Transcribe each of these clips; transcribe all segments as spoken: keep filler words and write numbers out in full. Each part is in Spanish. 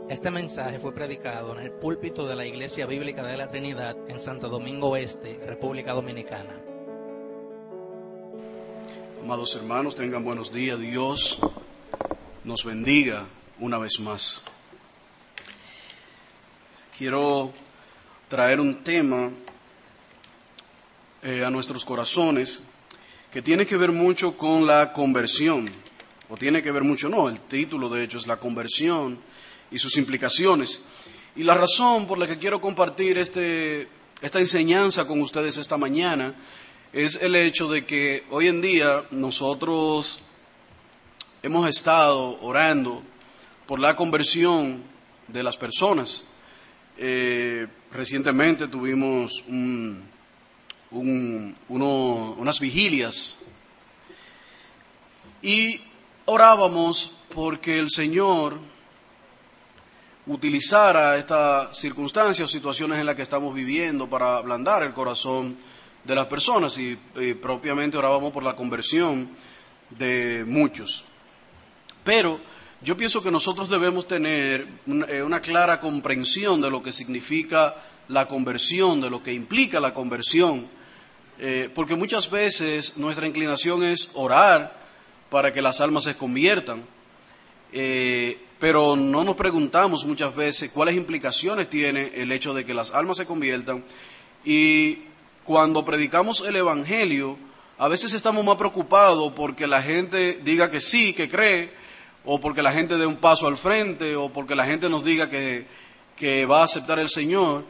Este mensaje fue predicado en el púlpito de la Iglesia Bíblica de la Trinidad en Santo Domingo Este, República Dominicana. Amados hermanos, tengan buenos días. Dios nos bendiga una vez más. Quiero traer un tema eh, a nuestros corazones que tiene que ver mucho con la conversión. O tiene que ver mucho, no, el título de hecho es la conversión y sus implicaciones. Y la razón por la que quiero compartir este, esta enseñanza con ustedes esta mañana es el hecho de que hoy en día nosotros hemos estado orando por la conversión de las personas. Eh, recientemente tuvimos un, un, uno, unas vigilias y orábamos porque el Señor utilizara esta circunstancia o situaciones en las que estamos viviendo para ablandar el corazón de las personas y, y propiamente orábamos por la conversión de muchos. Pero yo pienso que nosotros debemos tener una, una clara comprensión de lo que significa la conversión, de lo que implica la conversión, eh, porque muchas veces nuestra inclinación es orar para que las almas se conviertan, eh, pero no nos preguntamos muchas veces cuáles implicaciones tiene el hecho de que las almas se conviertan. Y cuando predicamos el Evangelio, a veces estamos más preocupados porque la gente diga que sí, que cree, o porque la gente dé un paso al frente, o porque la gente nos diga que, que va a aceptar el Señor,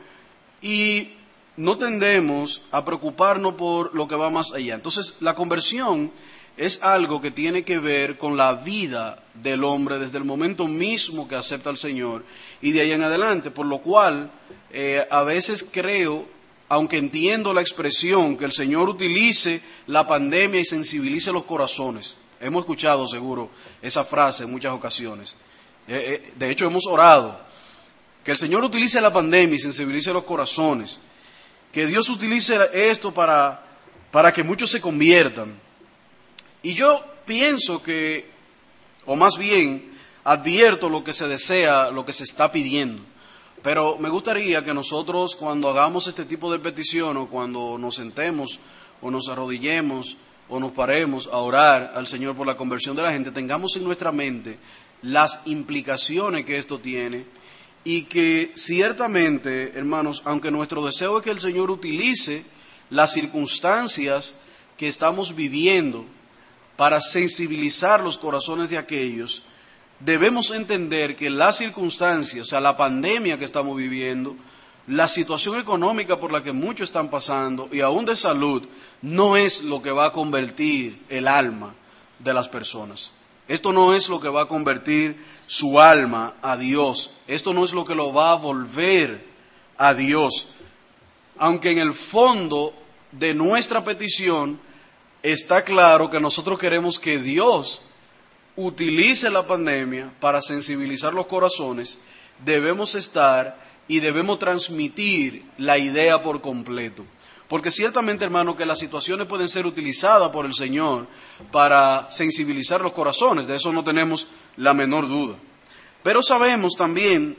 y no tendemos a preocuparnos por lo que va más allá. Entonces, la conversión es algo que tiene que ver con la vida del hombre desde el momento mismo que acepta al Señor y de ahí en adelante, por lo cual eh, a veces creo, aunque entiendo la expresión, que el Señor utilice la pandemia y sensibilice los corazones. Hemos escuchado seguro esa frase en muchas ocasiones. Eh, eh, de hecho hemos orado que el Señor utilice la pandemia y sensibilice los corazones, que Dios utilice esto para, para que muchos se conviertan. Y yo pienso que, o más bien, advierto lo que se desea, lo que se está pidiendo. Pero me gustaría que nosotros, cuando hagamos este tipo de petición, o cuando nos sentemos, o nos arrodillemos, o nos paremos a orar al Señor por la conversión de la gente, tengamos en nuestra mente las implicaciones que esto tiene, y que ciertamente, hermanos, aunque nuestro deseo es que el Señor utilice las circunstancias que estamos viviendo para sensibilizar los corazones de aquellos, debemos entender que las circunstancias, o sea, la pandemia que estamos viviendo, la situación económica por la que muchos están pasando y aún de salud, no es lo que va a convertir el alma de las personas. Esto no es lo que va a convertir su alma a Dios. Esto no es lo que lo va a volver a Dios. Aunque en el fondo de nuestra petición está claro que nosotros queremos que Dios utilice la pandemia para sensibilizar los corazones, debemos estar y debemos transmitir la idea por completo. Porque ciertamente, hermano, que las situaciones pueden ser utilizadas por el Señor para sensibilizar los corazones, de eso no tenemos la menor duda. Pero sabemos también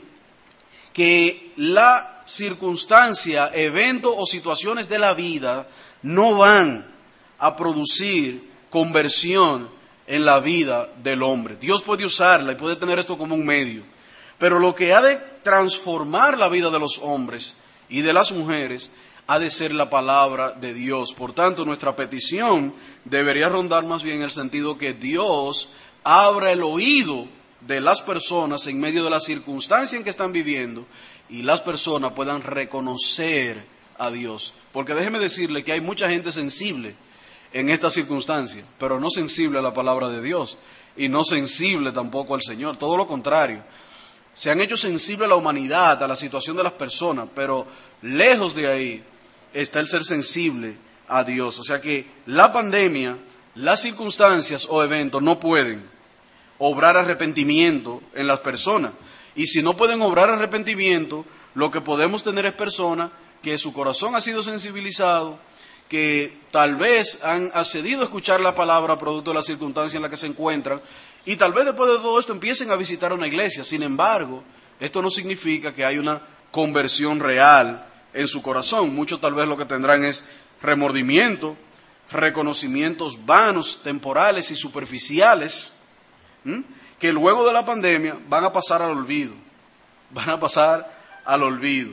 que la circunstancia, evento o situaciones de la vida no van a producir conversión en la vida del hombre. Dios puede usarla y puede tener esto como un medio, pero lo que ha de transformar la vida de los hombres y de las mujeres ha de ser la palabra de Dios. Por tanto, nuestra petición debería rondar más bien el sentido que Dios abra el oído de las personas en medio de la circunstancia en que están viviendo y las personas puedan reconocer a Dios. Porque déjeme decirle que hay mucha gente sensible en esta circunstancia, pero no sensible a la palabra de Dios y no sensible tampoco al Señor, todo lo contrario. Se han hecho sensible a la humanidad, a la situación de las personas, pero lejos de ahí está el ser sensible a Dios. O sea que la pandemia, las circunstancias o eventos no pueden obrar arrepentimiento en las personas. Y si no pueden obrar arrepentimiento, lo que podemos tener es personas que su corazón ha sido sensibilizado, que tal vez han accedido a escuchar la palabra producto de la circunstancia en la que se encuentran, y tal vez después de todo esto empiecen a visitar una iglesia. Sin embargo, Esto no significa que hay una conversión real en su corazón. Muchos tal vez lo que tendrán es remordimiento, reconocimientos vanos, temporales y superficiales, ¿m? que luego de la pandemia van a pasar al olvido, van a pasar al olvido.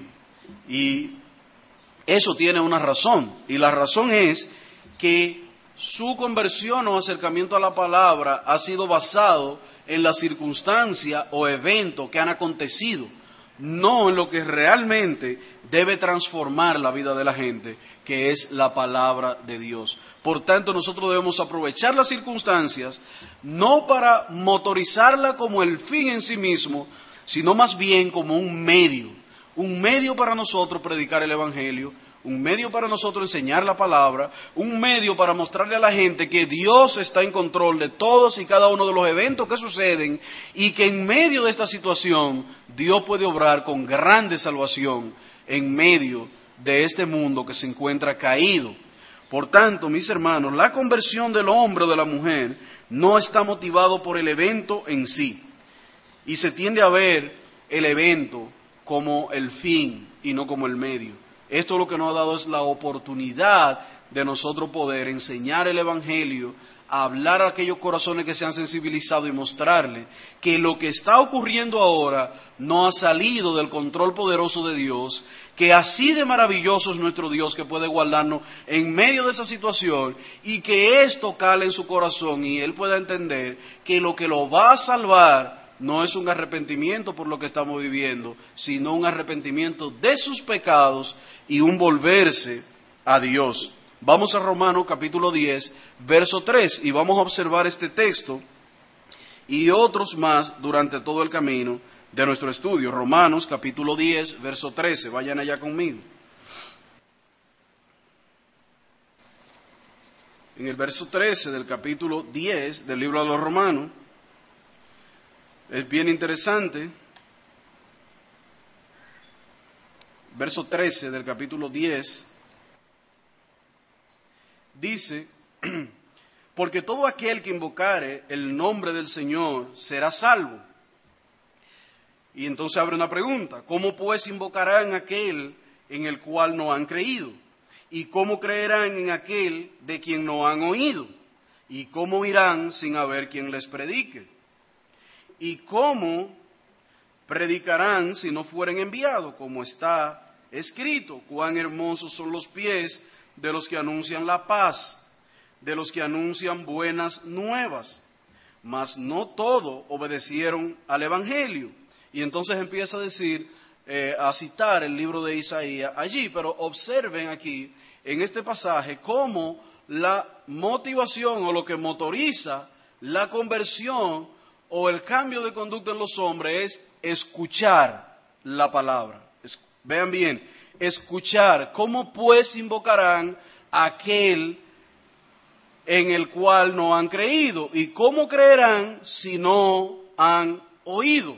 Y eso tiene una razón, y la razón es que su conversión o acercamiento a la palabra ha sido basado en la circunstancia o evento que han acontecido, no en lo que realmente debe transformar la vida de la gente, que es la palabra de Dios. Por tanto, nosotros debemos aprovechar las circunstancias, no para motorizarla como el fin en sí mismo, sino más bien como un medio, un medio para nosotros predicar el Evangelio, un medio para nosotros enseñar la palabra, un medio para mostrarle a la gente que Dios está en control de todos y cada uno de los eventos que suceden y que en medio de esta situación Dios puede obrar con grande salvación en medio de este mundo que se encuentra caído. Por tanto, mis hermanos, la conversión del hombre o de la mujer no está motivado por el evento en sí, y se tiende a ver el evento como el fin y no como el medio. Esto lo que nos ha dado es la oportunidad de nosotros poder enseñar el Evangelio, a hablar a aquellos corazones que se han sensibilizado y mostrarle que lo que está ocurriendo ahora no ha salido del control poderoso de Dios, que así de maravilloso es nuestro Dios que puede guardarnos en medio de esa situación y que esto cale en su corazón y Él pueda entender que lo que lo va a salvar no es un arrepentimiento por lo que estamos viviendo, sino un arrepentimiento de sus pecados y un volverse a Dios. Vamos a Romanos capítulo diez, verso tres, y vamos a observar este texto y otros más durante todo el camino de nuestro estudio. Romanos capítulo diez, verso trece, vayan allá conmigo. En el verso trece del capítulo diez del libro de los Romanos, es bien interesante. Verso trece del capítulo diez dice: porque todo aquel que invocare el nombre del Señor será salvo. Y entonces abre una pregunta: ¿cómo pues invocarán aquel en el cual no han creído? ¿Y cómo creerán en aquel de quien no han oído? ¿Y cómo irán sin haber quien les predique? ¿Y cómo predicarán si no fueren enviados? Como está escrito: cuán hermosos son los pies de los que anuncian la paz, de los que anuncian buenas nuevas. Mas no todos obedecieron al Evangelio. Y entonces empieza a decir, eh, a citar el libro de Isaías allí. Pero observen aquí, en este pasaje, cómo la motivación o lo que motoriza la conversión o el cambio de conducta en los hombres es escuchar la palabra. Es, vean bien, escuchar. ¿Cómo pues invocarán a aquel en el cual no han creído? ¿Y cómo creerán si no han oído?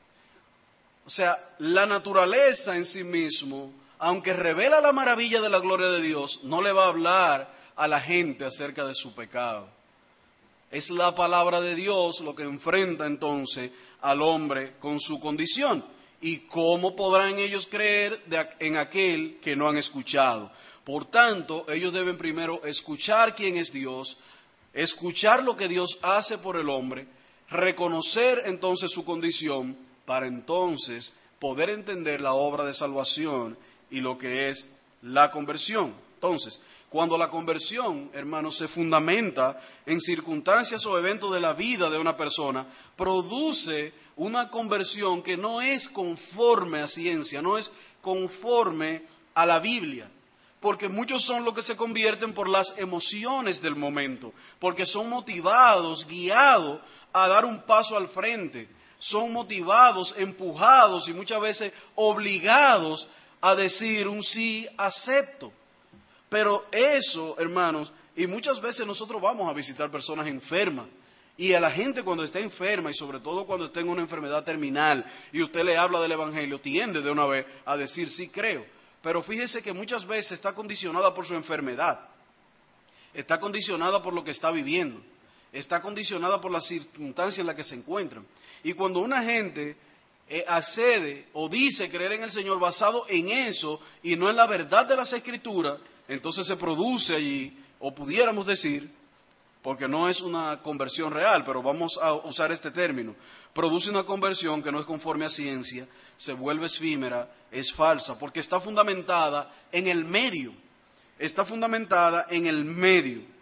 O sea, la naturaleza en sí mismo, aunque revela la maravilla de la gloria de Dios, no le va a hablar a la gente acerca de su pecado. Es la palabra de Dios lo que enfrenta entonces al hombre con su condición. ¿Y cómo podrán ellos creer de, en aquel que no han escuchado? Por tanto, ellos deben primero escuchar quién es Dios, escuchar lo que Dios hace por el hombre, reconocer entonces su condición, para entonces poder entender la obra de salvación y lo que es la conversión. Entonces, cuando la conversión, hermanos, se fundamenta en circunstancias o eventos de la vida de una persona, produce una conversión que no es conforme a ciencia, no es conforme a la Biblia. Porque muchos son los que se convierten por las emociones del momento, porque son motivados, guiados a dar un paso al frente, son motivados, empujados y muchas veces obligados a decir un sí, acepto. Pero eso, hermanos, y muchas veces nosotros vamos a visitar personas enfermas, y a la gente cuando está enferma, y sobre todo cuando está en una enfermedad terminal, y usted le habla del Evangelio, tiende de una vez a decir sí creo. Pero fíjese que muchas veces está condicionada por su enfermedad, está condicionada por lo que está viviendo, está condicionada por las circunstancias en las que se encuentran. Y cuando una gente eh, accede o dice creer en el Señor basado en eso y no en la verdad de las Escrituras, entonces se produce allí, o pudiéramos decir, porque no es una conversión real, pero vamos a usar este término, produce una conversión que no es conforme a ciencia, se vuelve efímera, es falsa, porque está fundamentada en el medio, está fundamentada en el medio.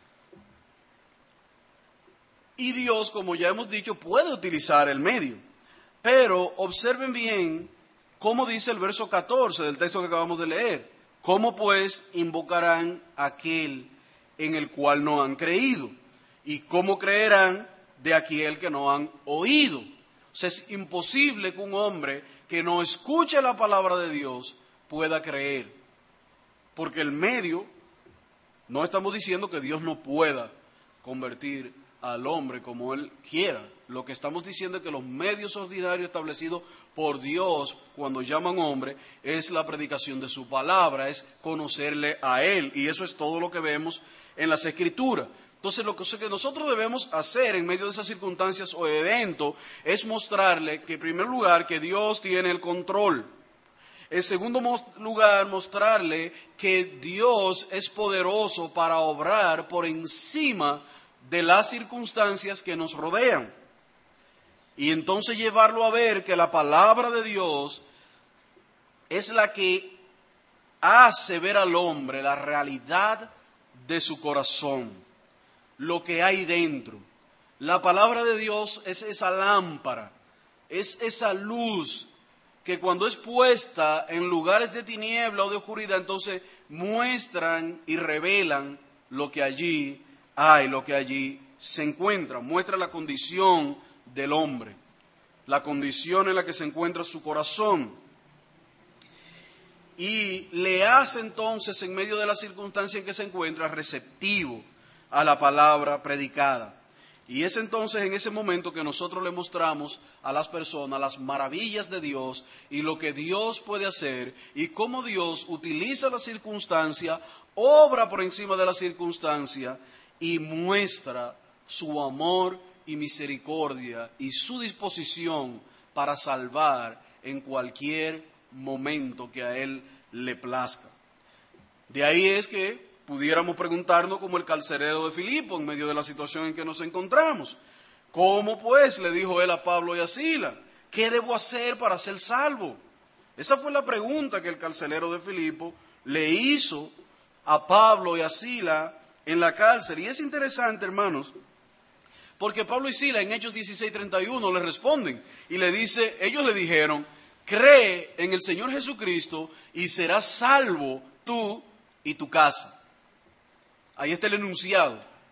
Y Dios, como ya hemos dicho, puede utilizar el medio. Pero observen bien cómo dice el verso catorce del texto que acabamos de leer. ¿Cómo pues invocarán a aquel en el cual no han creído? ¿Y cómo creerán de aquel que no han oído? O sea, es imposible que un hombre que no escuche la palabra de Dios pueda creer. Porque el medio, no estamos diciendo que Dios no pueda convertir al hombre como Él quiera. Lo que estamos diciendo es que los medios ordinarios establecidos por Dios cuando llaman hombre es la predicación de su palabra, es conocerle a Él. Y eso es todo lo que vemos en las Escrituras. Entonces lo que nosotros debemos hacer en medio de esas circunstancias o eventos es mostrarle que en primer lugar que Dios tiene el control. En segundo lugar, mostrarle que Dios es poderoso para obrar por encima de las circunstancias que nos rodean. Y entonces llevarlo a ver que la palabra de Dios es la que hace ver al hombre la realidad de su corazón, lo que hay dentro. La palabra de Dios es esa lámpara, es esa luz que cuando es puesta en lugares de tiniebla o de oscuridad, entonces muestran y revelan lo que allí hay, lo que allí se encuentra. Muestra la condición del hombre, la condición en la que se encuentra su corazón. Y le hace entonces, en medio de la circunstancia en que se encuentra, receptivo a la palabra predicada. Y es entonces en ese momento que nosotros le mostramos a las personas las maravillas de Dios y lo que Dios puede hacer y cómo Dios utiliza la circunstancia, obra por encima de la circunstancia y muestra su amor y misericordia y su disposición para salvar en cualquier momento que a Él le plazca. De ahí es que pudiéramos preguntarnos como el carcelero de Filipo en medio de la situación en que nos encontramos. ¿Cómo pues? Le dijo él a Pablo y a Silas. ¿Qué debo hacer para ser salvo? Esa fue la pregunta que el carcelero de Filipo le hizo a Pablo y a Silas en la cárcel. Y es interesante, hermanos, porque Pablo y Silas en Hechos dieciséis treinta y uno le responden y le dice, ellos le dijeron, cree en el Señor Jesucristo y serás salvo tú y tu casa. Ahí está el enunciado.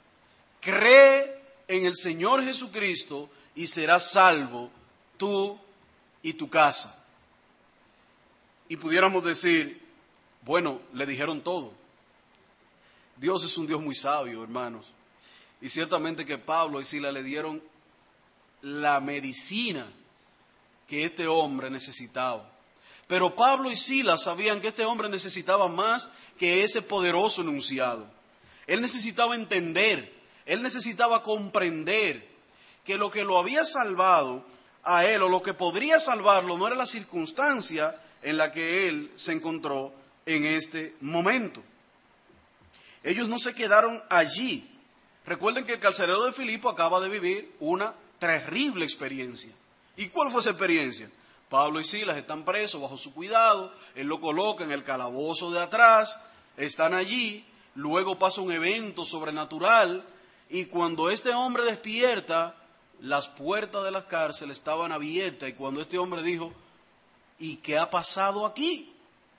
Cree en el Señor Jesucristo y serás salvo tú y tu casa. Y pudiéramos decir, bueno, le dijeron todo. Dios es un Dios muy sabio, hermanos. Y ciertamente que Pablo y Silas le dieron la medicina que este hombre necesitaba. Pero Pablo y Silas sabían que este hombre necesitaba más que ese poderoso enunciado. Él necesitaba entender, él necesitaba comprender que lo que lo había salvado a él o lo que podría salvarlo no era la circunstancia en la que él se encontró en este momento. Ellos no se quedaron allí. Recuerden que el carcelero de Filipo acaba de vivir una terrible experiencia. ¿Y cuál fue esa experiencia? Pablo y Silas están presos bajo su cuidado, él lo coloca en el calabozo de atrás, están allí, luego pasa un evento sobrenatural y cuando este hombre despierta, las puertas de la cárcel estaban abiertas y cuando este hombre dijo, ¿y qué ha pasado aquí?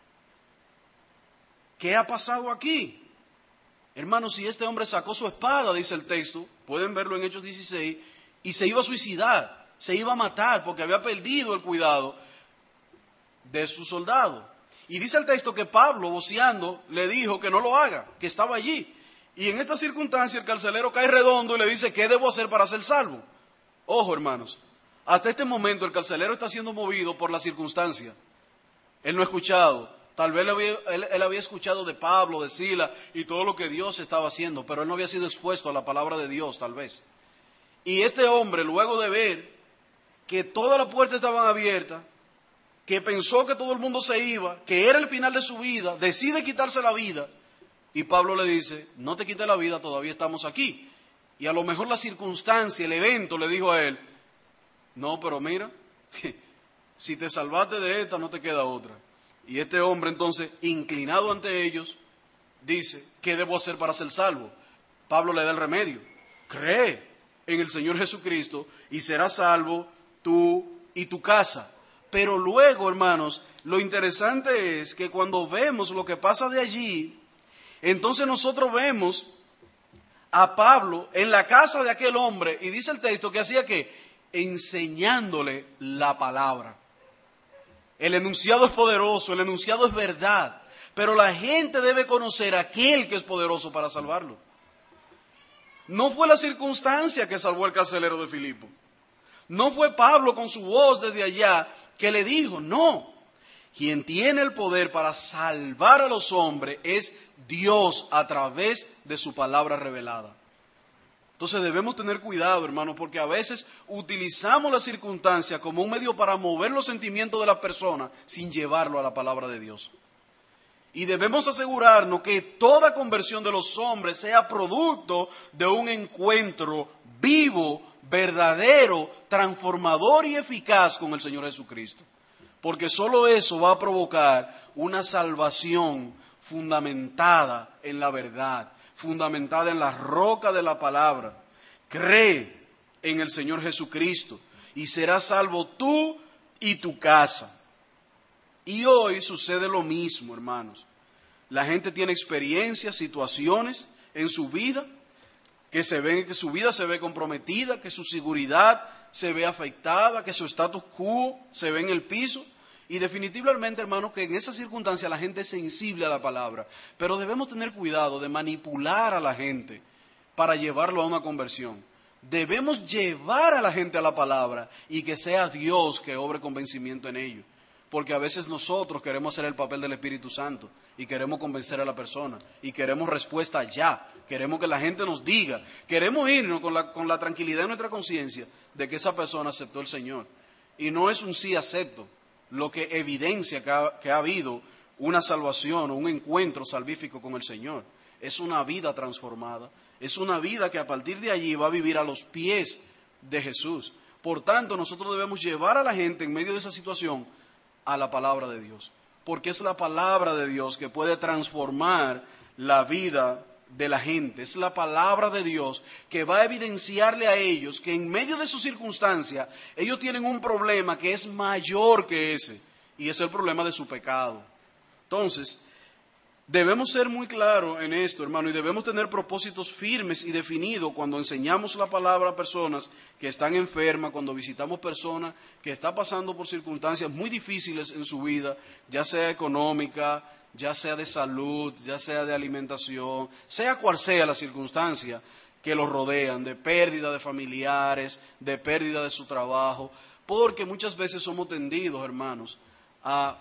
¿Qué ha pasado aquí? Hermanos, si este hombre sacó su espada, dice el texto, pueden verlo en Hechos dieciséis, y se iba a suicidar, se iba a matar porque había perdido el cuidado de su soldado. Y dice el texto que Pablo, voceando, le dijo que no lo haga, que estaba allí. Y en esta circunstancia el carcelero cae redondo y le dice, ¿qué debo hacer para ser salvo? Ojo, hermanos, hasta este momento el carcelero está siendo movido por la circunstancia. Él no ha escuchado, tal vez él había, él, él había escuchado de Pablo, de Silas y todo lo que Dios estaba haciendo, pero él no había sido expuesto a la palabra de Dios, tal vez. Y este hombre, luego de ver que todas las puertas estaban abiertas, que pensó que todo el mundo se iba, que era el final de su vida, decide quitarse la vida. Y Pablo le dice, no te quites la vida, todavía estamos aquí. Y a lo mejor la circunstancia, el evento le dijo a él, no, pero mira, si te salvaste de esta, no te queda otra. Y este hombre entonces, inclinado ante ellos, dice, ¿qué debo hacer para ser salvo? Pablo le da el remedio, cree en el Señor Jesucristo y serás salvo tú y tu casa. Pero luego, hermanos, lo interesante es que cuando vemos lo que pasa de allí, entonces nosotros vemos a Pablo en la casa de aquel hombre, y dice el texto que hacía que enseñándole la palabra. El enunciado es poderoso, el enunciado es verdad, pero la gente debe conocer a aquel que es poderoso para salvarlo. No fue la circunstancia que salvó al carcelero de Filipo. No fue Pablo con su voz desde allá que le dijo, no. Quien tiene el poder para salvar a los hombres es Dios a través de su palabra revelada. Entonces debemos tener cuidado, hermanos, porque a veces utilizamos la circunstancia como un medio para mover los sentimientos de las personas sin llevarlo a la palabra de Dios. Y debemos asegurarnos que toda conversión de los hombres sea producto de un encuentro vivo, verdadero, transformador y eficaz con el Señor Jesucristo. Porque solo eso va a provocar una salvación fundamentada en la verdad, fundamentada en la roca de la palabra. Cree en el Señor Jesucristo y serás salvo tú y tu casa. Y hoy sucede lo mismo, hermanos. La gente tiene experiencias, situaciones en su vida, que se ven, que su vida se ve comprometida, que su seguridad se ve afectada, que su status quo se ve en el piso. Y definitivamente, hermanos, que en esa circunstancia la gente es sensible a la palabra. Pero debemos tener cuidado de manipular a la gente para llevarlo a una conversión. Debemos llevar a la gente a la palabra y que sea Dios que obre convencimiento en ello. Porque a veces nosotros queremos hacer el papel del Espíritu Santo y queremos convencer a la persona y queremos respuesta ya. Queremos que la gente nos diga, queremos irnos con la, con la tranquilidad de nuestra conciencia de que esa persona aceptó el Señor. Y no es un sí acepto lo que evidencia que ha, que ha habido una salvación o un encuentro salvífico con el Señor. Es una vida transformada, es una vida que a partir de allí va a vivir a los pies de Jesús. Por tanto, nosotros debemos llevar a la gente en medio de esa situación a la palabra de Dios, porque es la palabra de Dios que puede transformar la vida de la gente. Es la palabra de Dios que va a evidenciarle a ellos que en medio de su circunstancia ellos tienen un problema que es mayor que ese, y es el problema de su pecado. Entonces, debemos ser muy claros en esto, hermano, y debemos tener propósitos firmes y definidos cuando enseñamos la palabra a personas que están enfermas, cuando visitamos personas que están pasando por circunstancias muy difíciles en su vida, ya sea económica, ya sea de salud, ya sea de alimentación, sea cual sea la circunstancia que los rodean, de pérdida de familiares, de pérdida de su trabajo, porque muchas veces somos tendidos, hermanos, a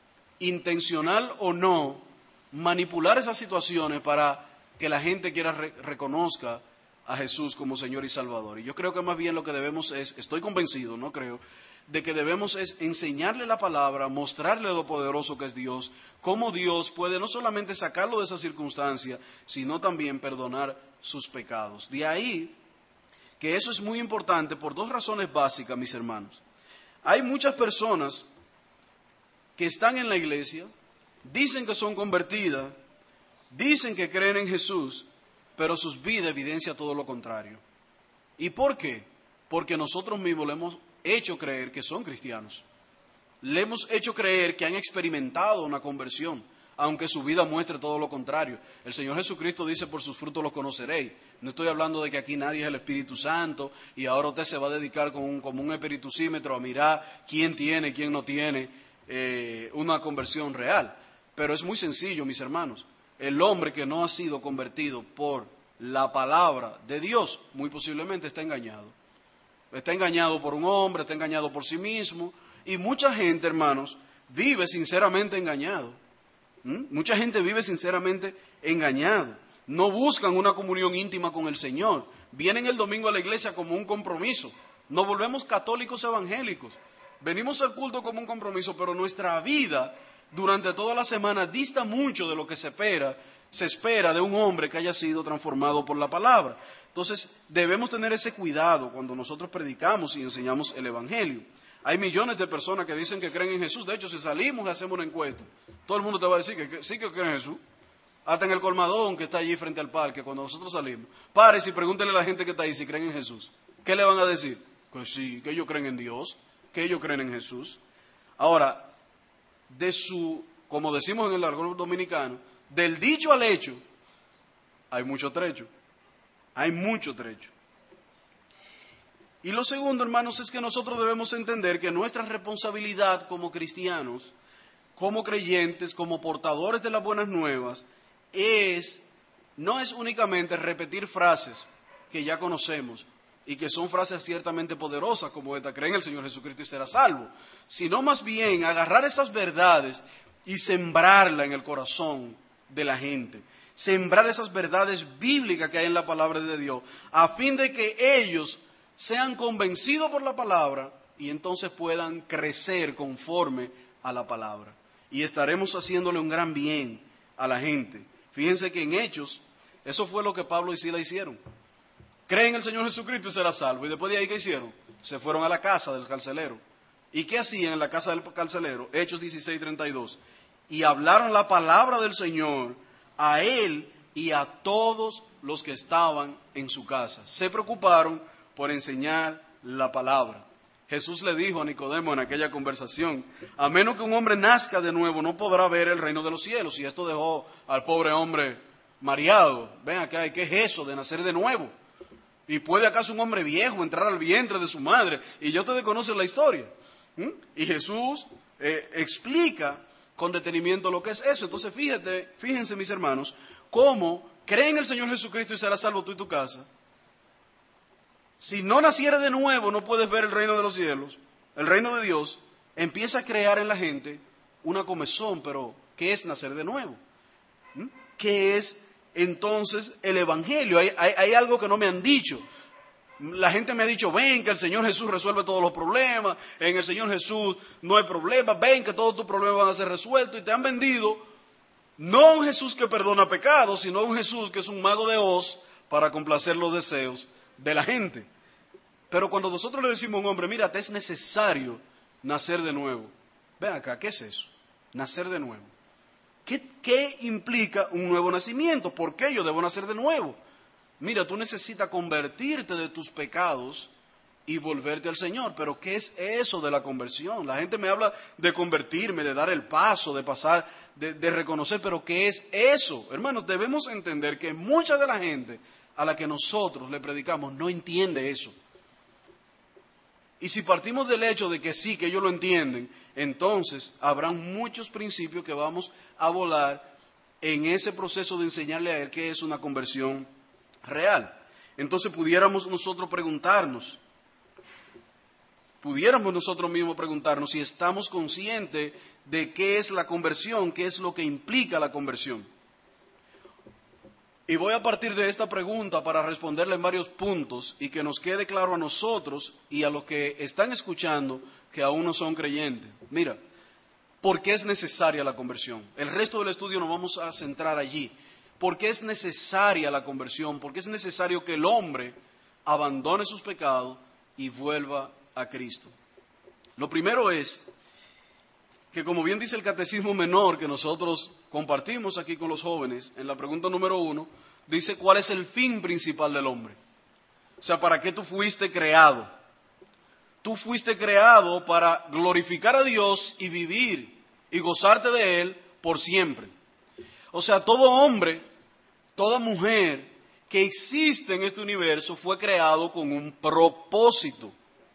intencional o no, manipular esas situaciones para que la gente quiera re- reconozca a Jesús como Señor y Salvador. Y yo creo que más bien lo que debemos es, estoy convencido, no creo, de que debemos es enseñarle la palabra, mostrarle lo poderoso que es Dios, cómo Dios puede no solamente sacarlo de esa circunstancia, sino también perdonar sus pecados. De ahí que eso es muy importante por dos razones básicas, mis hermanos. Hay muchas personas que están en la iglesia, dicen que son convertidas, dicen que creen en Jesús, pero sus vidas evidencian todo lo contrario. ¿Y por qué? Porque nosotros mismos le hemos hecho creer que son cristianos. Le hemos hecho creer que han experimentado una conversión, aunque su vida muestre todo lo contrario. El Señor Jesucristo dice, por sus frutos los conoceréis. No estoy hablando de que aquí nadie es el Espíritu Santo y ahora usted se va a dedicar con un, como un espiritusímetro a mirar quién tiene, quién no tiene eh, una conversión real. Pero es muy sencillo, mis hermanos. El hombre que no ha sido convertido por la palabra de Dios, muy posiblemente está engañado. Está engañado por un hombre, está engañado por sí mismo. Y mucha gente, hermanos, vive sinceramente engañado. ¿Mm? Mucha gente vive sinceramente engañado. No buscan una comunión íntima con el Señor. Vienen el domingo a la iglesia como un compromiso. Nos volvemos católicos evangélicos. Venimos al culto como un compromiso, pero nuestra vida durante toda la semana dista mucho de lo que se espera, se espera de un hombre que haya sido transformado por la palabra. Entonces, debemos tener ese cuidado cuando nosotros predicamos y enseñamos el evangelio. Hay millones de personas que dicen que creen en Jesús. De hecho, si salimos y hacemos una encuesta, todo el mundo te va a decir que, que sí que creen en Jesús. Hasta en el colmadón que está allí frente al parque, cuando nosotros salimos. Párese y pregúntele a la gente que está ahí si creen en Jesús. ¿Qué le van a decir? Que sí, que ellos creen en Dios, que ellos creen en Jesús. Ahora, de su, como decimos en el argot dominicano, del dicho al hecho, hay mucho trecho. Hay mucho trecho. Y lo segundo, hermanos, es que nosotros debemos entender que nuestra responsabilidad como cristianos, como creyentes, como portadores de las buenas nuevas, es, no es únicamente repetir frases que ya conocemos y que son frases ciertamente poderosas como esta: cree en el Señor Jesucristo y será salvo, sino más bien agarrar esas verdades y sembrarla en el corazón de la gente, sembrar esas verdades bíblicas que hay en la palabra de Dios, a fin de que ellos sean convencidos por la palabra y entonces puedan crecer conforme a la palabra. Y estaremos haciéndole un gran bien a la gente. Fíjense que en Hechos, eso fue lo que Pablo y Sila hicieron. Creen en el Señor Jesucristo y será salvo. Y después de ahí, ¿qué hicieron? Se fueron a la casa del carcelero. ¿Y qué hacían en la casa del carcelero? Hechos dieciséis, treinta y dos. Y hablaron la palabra del Señor a él y a todos los que estaban en su casa. Se preocuparon por enseñar la palabra. Jesús le dijo a Nicodemo en aquella conversación: a menos que un hombre nazca de nuevo, no podrá ver el reino de los cielos. Y esto dejó al pobre hombre mareado. Ven acá, ¿qué es eso de nacer de nuevo? ¿Y puede acaso un hombre viejo entrar al vientre de su madre? Y ya ustedes conocen la historia. ¿Mm? Y Jesús eh, explica con detenimiento lo que es eso. Entonces fíjate, fíjense mis hermanos, cómo creen en el Señor Jesucristo y serás salvo tú y tu casa. Si no nacieres de nuevo, no puedes ver el reino de los cielos, el reino de Dios. Empieza a crear en la gente una comezón. Pero ¿qué es nacer de nuevo? ¿Mm? ¿Qué es entonces el evangelio? Hay, hay, hay algo que no me han dicho. La gente me ha dicho: ven que el Señor Jesús resuelve todos los problemas, en el Señor Jesús no hay problema, ven que todos tus problemas van a ser resueltos. Y te han vendido no un Jesús que perdona pecados, sino un Jesús que es un mago de Oz para complacer los deseos de la gente. Pero cuando nosotros le decimos a un hombre: mira, te es necesario nacer de nuevo. Ven acá, ¿qué es eso? Nacer de nuevo. ¿Qué, qué implica un nuevo nacimiento? ¿Por qué yo debo nacer de nuevo? Mira, tú necesitas convertirte de tus pecados y volverte al Señor. Pero ¿qué es eso de la conversión? La gente me habla de convertirme, de dar el paso, de pasar, de, de reconocer. Pero ¿qué es eso? Hermanos, debemos entender que mucha de la gente a la que nosotros le predicamos no entiende eso. Y si partimos del hecho de que sí, que ellos lo entienden, entonces habrán muchos principios que vamos a volar en ese proceso de enseñarle a él qué es una conversión real. Entonces pudiéramos nosotros preguntarnos, pudiéramos nosotros mismos preguntarnos si estamos conscientes de qué es la conversión, qué es lo que implica la conversión. Y voy a partir de esta pregunta para responderla en varios puntos y que nos quede claro a nosotros y a los que están escuchando que aún no son creyentes. Mira, ¿por qué es necesaria la conversión? El resto del estudio nos vamos a centrar allí. ¿Por qué es necesaria la conversión? ¿Por qué es necesario que el hombre abandone sus pecados y vuelva a Cristo? Lo primero es que, como bien dice el catecismo menor que nosotros compartimos aquí con los jóvenes, en la pregunta número uno, dice cuál es el fin principal del hombre. O sea, ¿para qué tú fuiste creado? Tú fuiste creado para glorificar a Dios y vivir y gozarte de Él por siempre. O sea, todo hombre, toda mujer que existe en este universo fue creado con un propósito.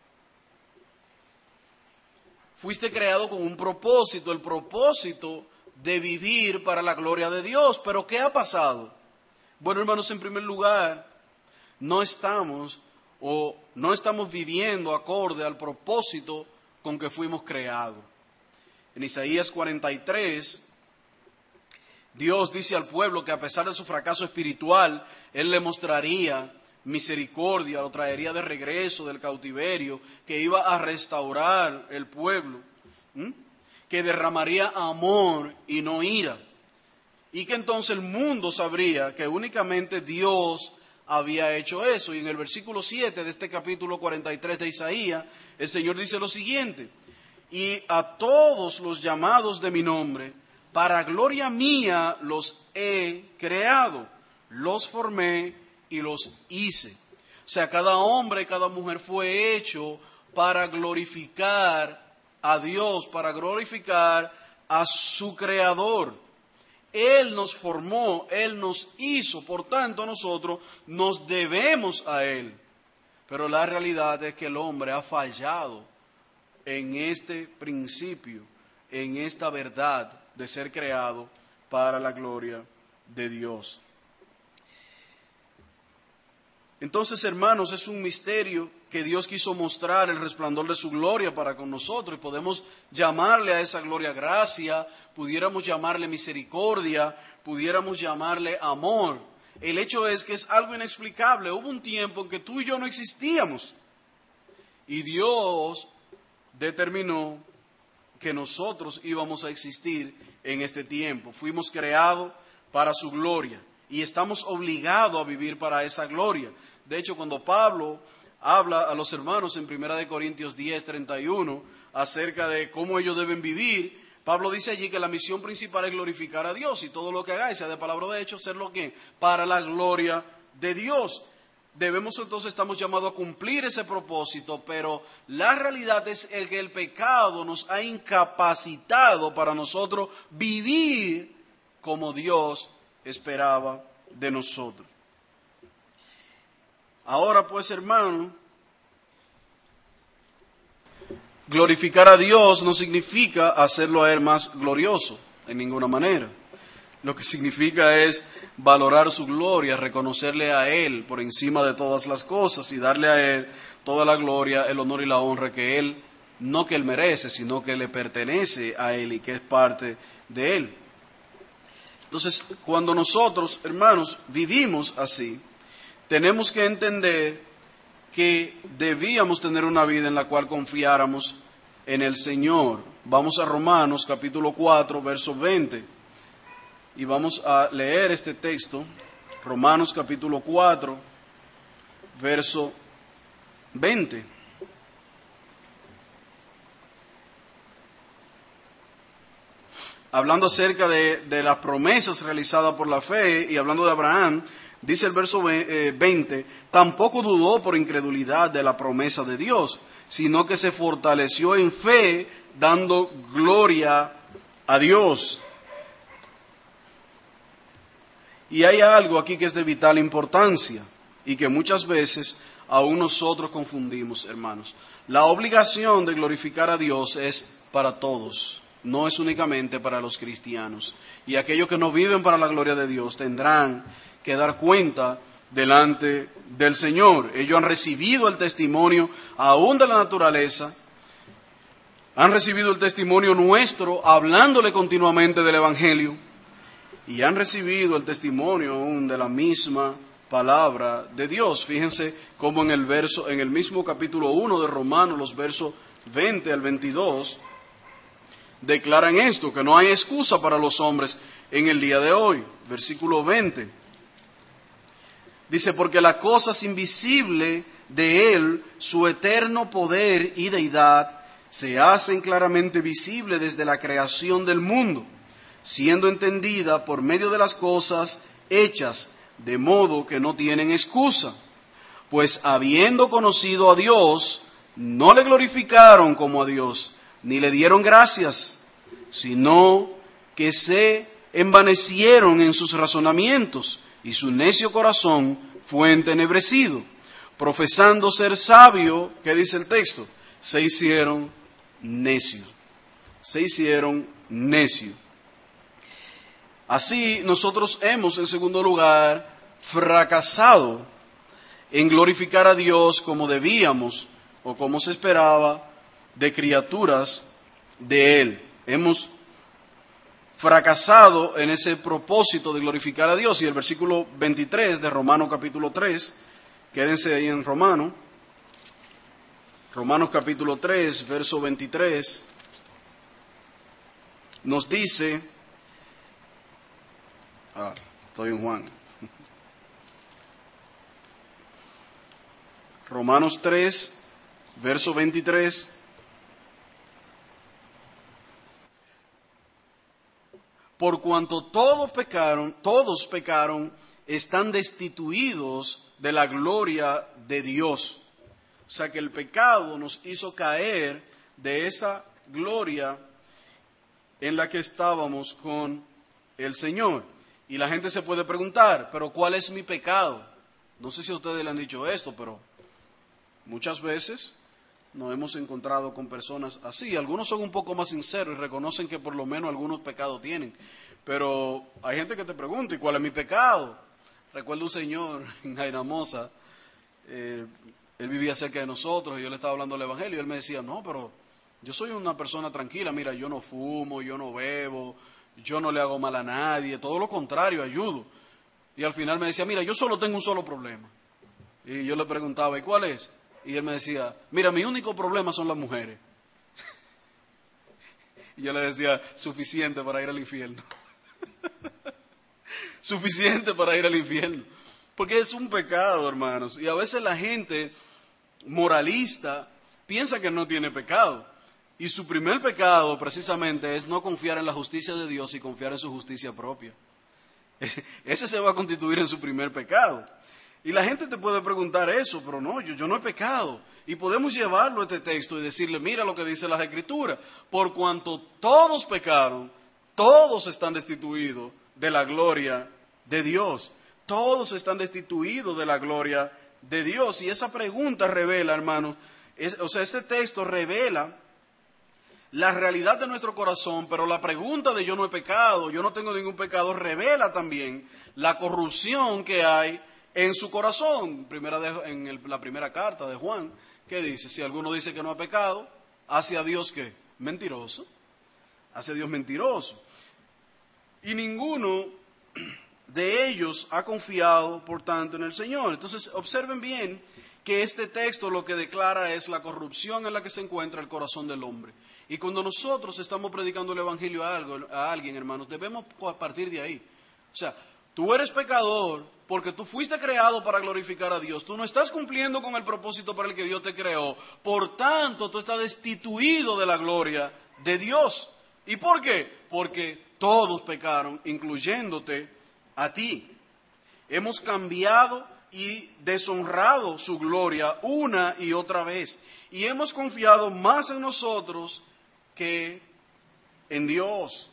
Fuiste creado con un propósito, el propósito de vivir para la gloria de Dios. ¿Pero qué ha pasado? Bueno, hermanos, en primer lugar, no estamos o no estamos viviendo acorde al propósito con que fuimos creados. En Isaías cuarenta y tres, Dios dice al pueblo que a pesar de su fracaso espiritual, Él le mostraría misericordia, lo traería de regreso del cautiverio, que iba a restaurar el pueblo, ¿m? que derramaría amor y no ira, y que entonces el mundo sabría que únicamente Dios había hecho eso. Y en el versículo siete de este capítulo cuarenta y tres de Isaías, el Señor dice lo siguiente: y a todos los llamados de mi nombre, para gloria mía los he creado, los formé y los hice. O sea, cada hombre, cada mujer fue hecho para glorificar a Dios, para glorificar a su Creador. Él nos formó, Él nos hizo, por tanto nosotros nos debemos a Él. Pero la realidad es que el hombre ha fallado en este principio, en esta verdad de ser creado para la gloria de Dios. Entonces, hermanos, es un misterio que Dios quiso mostrar el resplandor de su gloria para con nosotros, y podemos llamarle a esa gloria gracia, pudiéramos llamarle misericordia, pudiéramos llamarle amor. El hecho es que es algo inexplicable. Hubo un tiempo en que tú y yo no existíamos, y Dios determinó que nosotros íbamos a existir en este tiempo. Fuimos creados para su gloria y estamos obligados a vivir para esa gloria. De hecho, cuando Pablo habla a los hermanos en primera de Corintios diez, treinta y uno acerca de cómo ellos deben vivir, Pablo dice allí que la misión principal es glorificar a Dios, y todo lo que hagáis, sea de palabra o de hecho, hacerlo ¿qué? Para la gloria de Dios. Debemos entonces, estamos llamados a cumplir ese propósito, pero la realidad es el que el pecado nos ha incapacitado para nosotros vivir como Dios esperaba de nosotros. Ahora pues, hermano, glorificar a Dios no significa hacerlo a Él más glorioso, en ninguna manera. Lo que significa es valorar su gloria, reconocerle a Él por encima de todas las cosas y darle a Él toda la gloria, el honor y la honra que Él, no que Él merece, sino que le pertenece a Él y que es parte de Él. Entonces, cuando nosotros, hermanos, vivimos así, tenemos que entender que debíamos tener una vida en la cual confiáramos en el Señor. Vamos a Romanos capítulo cuatro, verso veinte. Y vamos a leer este texto, Romanos capítulo cuatro, verso veinte. Hablando acerca de, de las promesas realizadas por la fe y hablando de Abraham, dice el verso veinte, tampoco dudó por incredulidad de la promesa de Dios, sino que se fortaleció en fe, dando gloria a Dios. Y hay algo aquí que es de vital importancia y que muchas veces aún nosotros confundimos, hermanos. La obligación de glorificar a Dios es para todos, no es únicamente para los cristianos. Y aquellos que no viven para la gloria de Dios tendrán que dar cuenta delante del Señor. Ellos han recibido el testimonio aún de la naturaleza, han recibido el testimonio nuestro hablándole continuamente del Evangelio, y han recibido el testimonio aún de la misma palabra de Dios. Fíjense cómo en el verso, en el mismo capítulo uno de Romanos, los versos veinte al veintidós, declaran esto, que no hay excusa para los hombres en el día de hoy. Versículo veinte. Dice, porque la cosa es invisible de Él, su eterno poder y deidad, se hacen claramente visibles desde la creación del mundo, siendo entendida por medio de las cosas hechas, de modo que no tienen excusa. Pues habiendo conocido a Dios, no le glorificaron como a Dios, ni le dieron gracias, sino que se envanecieron en sus razonamientos, y su necio corazón fue entenebrecido. Profesando ser sabio, ¿qué dice el texto? Se hicieron necios. Se hicieron necios. Así nosotros hemos, en segundo lugar, fracasado en glorificar a Dios como debíamos o como se esperaba de criaturas de Él. Hemos fracasado en ese propósito de glorificar a Dios. Y el versículo veintitrés de Romanos capítulo tres Quédense ahí en Romanos. Romanos capítulo tres, verso veintitrés. Nos dice, ah, estoy en Juan. Romanos tres, verso veintitrés. Por cuanto todos pecaron, todos pecaron, están destituidos de la gloria de Dios. O sea que el pecado nos hizo caer de esa gloria en la que estábamos con el Señor. Y la gente se puede preguntar, pero ¿cuál es mi pecado? No sé si a ustedes le han dicho esto, pero muchas veces nos hemos encontrado con personas así. Algunos son un poco más sinceros y reconocen que por lo menos algunos pecados tienen. Pero hay gente que te pregunta, ¿y cuál es mi pecado? Recuerdo un señor en Jainamosa, eh, él vivía cerca de nosotros y yo le estaba hablando del Evangelio y él me decía, no, pero yo soy una persona tranquila, mira, yo no fumo, yo no bebo, yo no le hago mal a nadie, todo lo contrario, ayudo. Y al final me decía, mira, yo solo tengo un solo problema. Y yo le preguntaba, ¿y cuál es? Y él me decía, mira, mi único problema son las mujeres. Y yo le decía, suficiente para ir al infierno. Suficiente para ir al infierno. Porque es un pecado, hermanos. Y a veces la gente moralista piensa que no tiene pecado. Y su primer pecado precisamente es no confiar en la justicia de Dios y confiar en su justicia propia. Ese se va a constituir en su primer pecado. Y la gente te puede preguntar eso, pero no, yo, yo no he pecado. Y podemos llevarlo a este texto y decirle, mira lo que dice las Escrituras. Por cuanto todos pecaron, todos están destituidos de la gloria de Dios. Todos están destituidos de la gloria de Dios. Y esa pregunta revela, hermanos, es, o sea, este texto revela la realidad de nuestro corazón, pero la pregunta de yo no he pecado, yo no tengo ningún pecado, revela también la corrupción que hay en su corazón. Primera de, en el, la primera carta de Juan, ¿qué dice? Si alguno dice que no ha pecado, ¿hace a Dios qué? Mentiroso. Hace a Dios mentiroso. Y ninguno de ellos ha confiado, por tanto, en el Señor. Entonces, observen bien que este texto lo que declara es la corrupción en la que se encuentra el corazón del hombre. Y cuando nosotros estamos predicando el Evangelio a, algo, a alguien, hermanos, debemos partir de ahí. O sea, tú eres pecador porque tú fuiste creado para glorificar a Dios. Tú no estás cumpliendo con el propósito para el que Dios te creó. Por tanto, tú estás destituido de la gloria de Dios. ¿Y por qué? Porque todos pecaron, incluyéndote a ti. Hemos cambiado y deshonrado su gloria una y otra vez. Y hemos confiado más en nosotros que en Dios.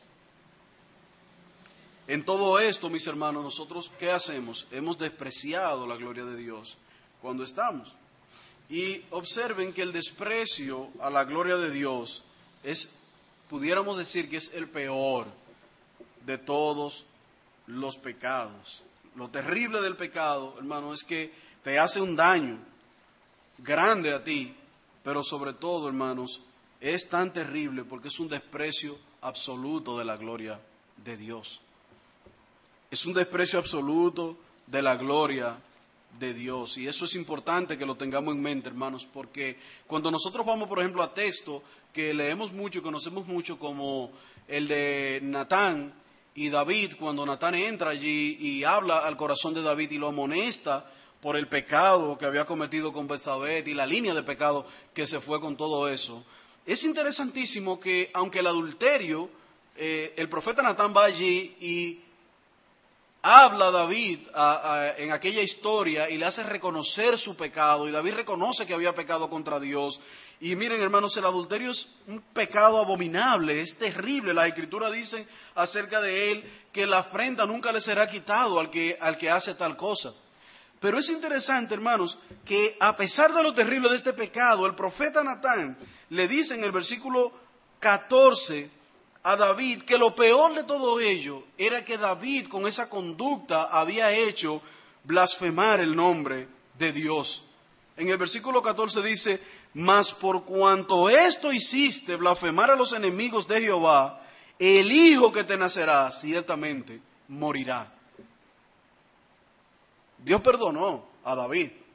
En todo esto, mis hermanos, nosotros, ¿qué hacemos? Hemos despreciado la gloria de Dios cuando estamos. Y observen que el desprecio a la gloria de Dios es, pudiéramos decir que es el peor de todos los pecados. Lo terrible del pecado, hermano, es que te hace un daño grande a ti, pero sobre todo, hermanos, es tan terrible porque es un desprecio absoluto de la gloria de Dios. Es un desprecio absoluto de la gloria de Dios. Y eso es importante que lo tengamos en mente, hermanos, porque cuando nosotros vamos, por ejemplo, a textos que leemos mucho y conocemos mucho, como el de Natán y David, cuando Natán entra allí y habla al corazón de David y lo amonesta por el pecado que había cometido con Betsabé y la línea de pecado que se fue con todo eso. Es interesantísimo que, aunque el adulterio, eh, el profeta Natán va allí y habla a David a, a, en aquella historia y le hace reconocer su pecado, y David reconoce que había pecado contra Dios. Y miren, hermanos, el adulterio es un pecado abominable, es terrible. Las Escrituras dicen acerca de él que la afrenta nunca le será quitado al que, al que hace tal cosa. Pero es interesante, hermanos, que a pesar de lo terrible de este pecado, el profeta Natán le dice en el versículo catorce a David que lo peor de todo ello era que David con esa conducta había hecho blasfemar el nombre de Dios. En el versículo catorce dice, mas por cuanto esto hiciste, blasfemar a los enemigos de Jehová, el hijo que te nacerá ciertamente morirá. Dios perdonó a David,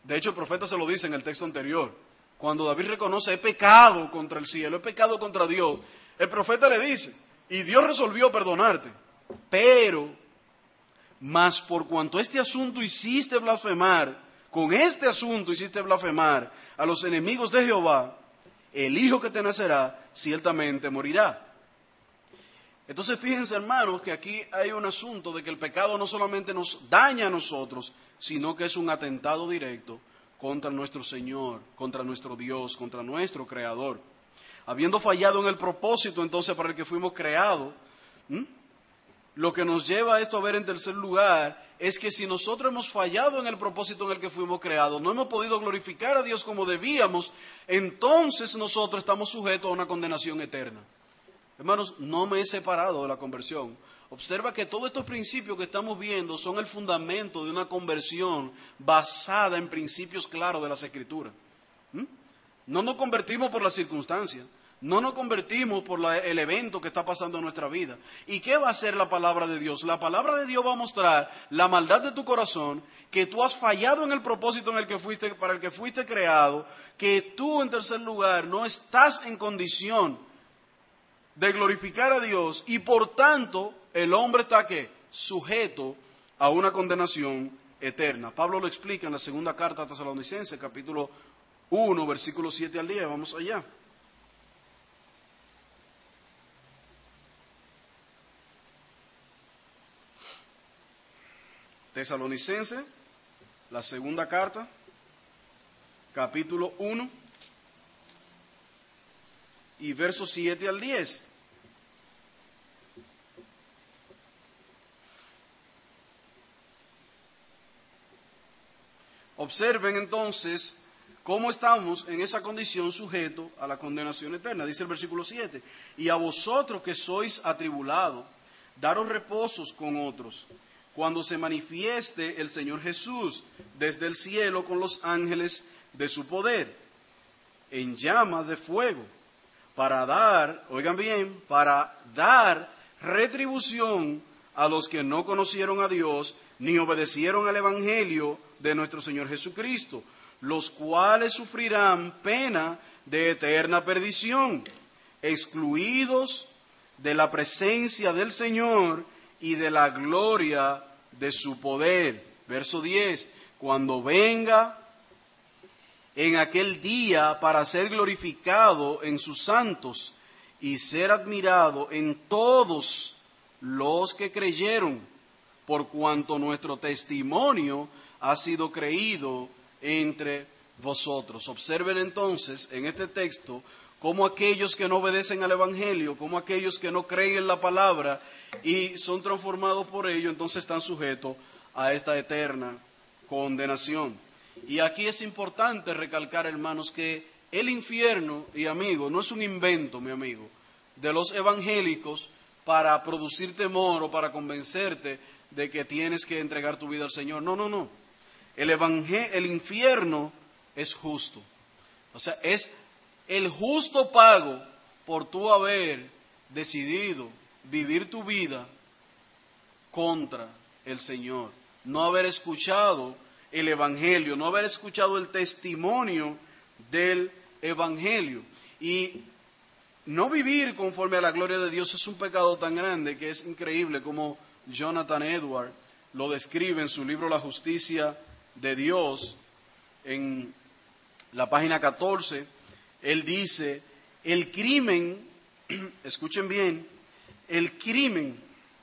De hecho, el profeta se lo dice en el texto anterior. Cuando David reconoce, he pecado contra el cielo, he pecado contra Dios, el profeta le dice, y Dios resolvió perdonarte. Pero, mas por cuanto este asunto hiciste blasfemar, con este asunto hiciste blasfemar a los enemigos de Jehová, el hijo que te nacerá ciertamente morirá. Entonces fíjense, hermanos, que aquí hay un asunto de que el pecado no solamente nos daña a nosotros, sino que es un atentado directo contra nuestro Señor, contra nuestro Dios, contra nuestro Creador. Habiendo fallado en el propósito entonces para el que fuimos creados, ¿m? Lo que nos lleva a esto a ver en tercer lugar es que si nosotros hemos fallado en el propósito en el que fuimos creados, no hemos podido glorificar a Dios como debíamos, entonces nosotros estamos sujetos a una condenación eterna. Hermanos, no me he separado de la conversión. Observa que todos estos principios que estamos viendo son el fundamento de una conversión basada en principios claros de las Escrituras. ¿Mm? No nos convertimos por las circunstancias. No nos convertimos por la, el evento que está pasando en nuestra vida. ¿Y qué va a hacer la palabra de Dios? La palabra de Dios va a mostrar la maldad de tu corazón, que tú has fallado en el propósito en el que fuiste, para el que fuiste creado, que tú, en tercer lugar, no estás en condición de glorificar a Dios y por tanto el hombre está ¿qué? Sujeto a una condenación eterna. Pablo lo explica en la segunda carta a Tesalonicenses, capítulo uno, versículos siete al diez. Vamos allá. Tesalonicenses, la segunda carta, capítulo uno y versos siete al diez. Observen entonces cómo estamos en esa condición sujeto a la condenación eterna. Dice el versículo siete, y a vosotros que sois atribulados, daros reposos con otros, cuando se manifieste el Señor Jesús desde el cielo con los ángeles de su poder, en llamas de fuego, para dar, oigan bien, para dar retribución a los que no conocieron a Dios, ni obedecieron al Evangelio de nuestro Señor Jesucristo, los cuales sufrirán pena de eterna perdición, excluidos de la presencia del Señor y de la gloria de su poder. Verso diez, cuando venga en aquel día para ser glorificado en sus santos y ser admirado en todos los que creyeron, por cuanto nuestro testimonio ha sido creído entre vosotros. Observen entonces en este texto cómo aquellos que no obedecen al Evangelio, cómo aquellos que no creen en la palabra y son transformados por ello, entonces están sujetos a esta eterna condenación. Y aquí es importante recalcar, hermanos, que el infierno, y amigos, no es un invento, mi amigo, de los evangélicos para producir temor o para convencerte de que tienes que entregar tu vida al Señor. No, no, no. El, evangel- el infierno es justo. O sea, es el justo pago por tú haber decidido vivir tu vida contra el Señor. No haber escuchado el Evangelio, no haber escuchado el testimonio del Evangelio. Y no vivir conforme a la gloria de Dios es un pecado tan grande que es increíble como Jonathan Edwards lo describe en su libro La Justicia de Dios, en la página catorce. Él dice, el crimen, escuchen bien, el crimen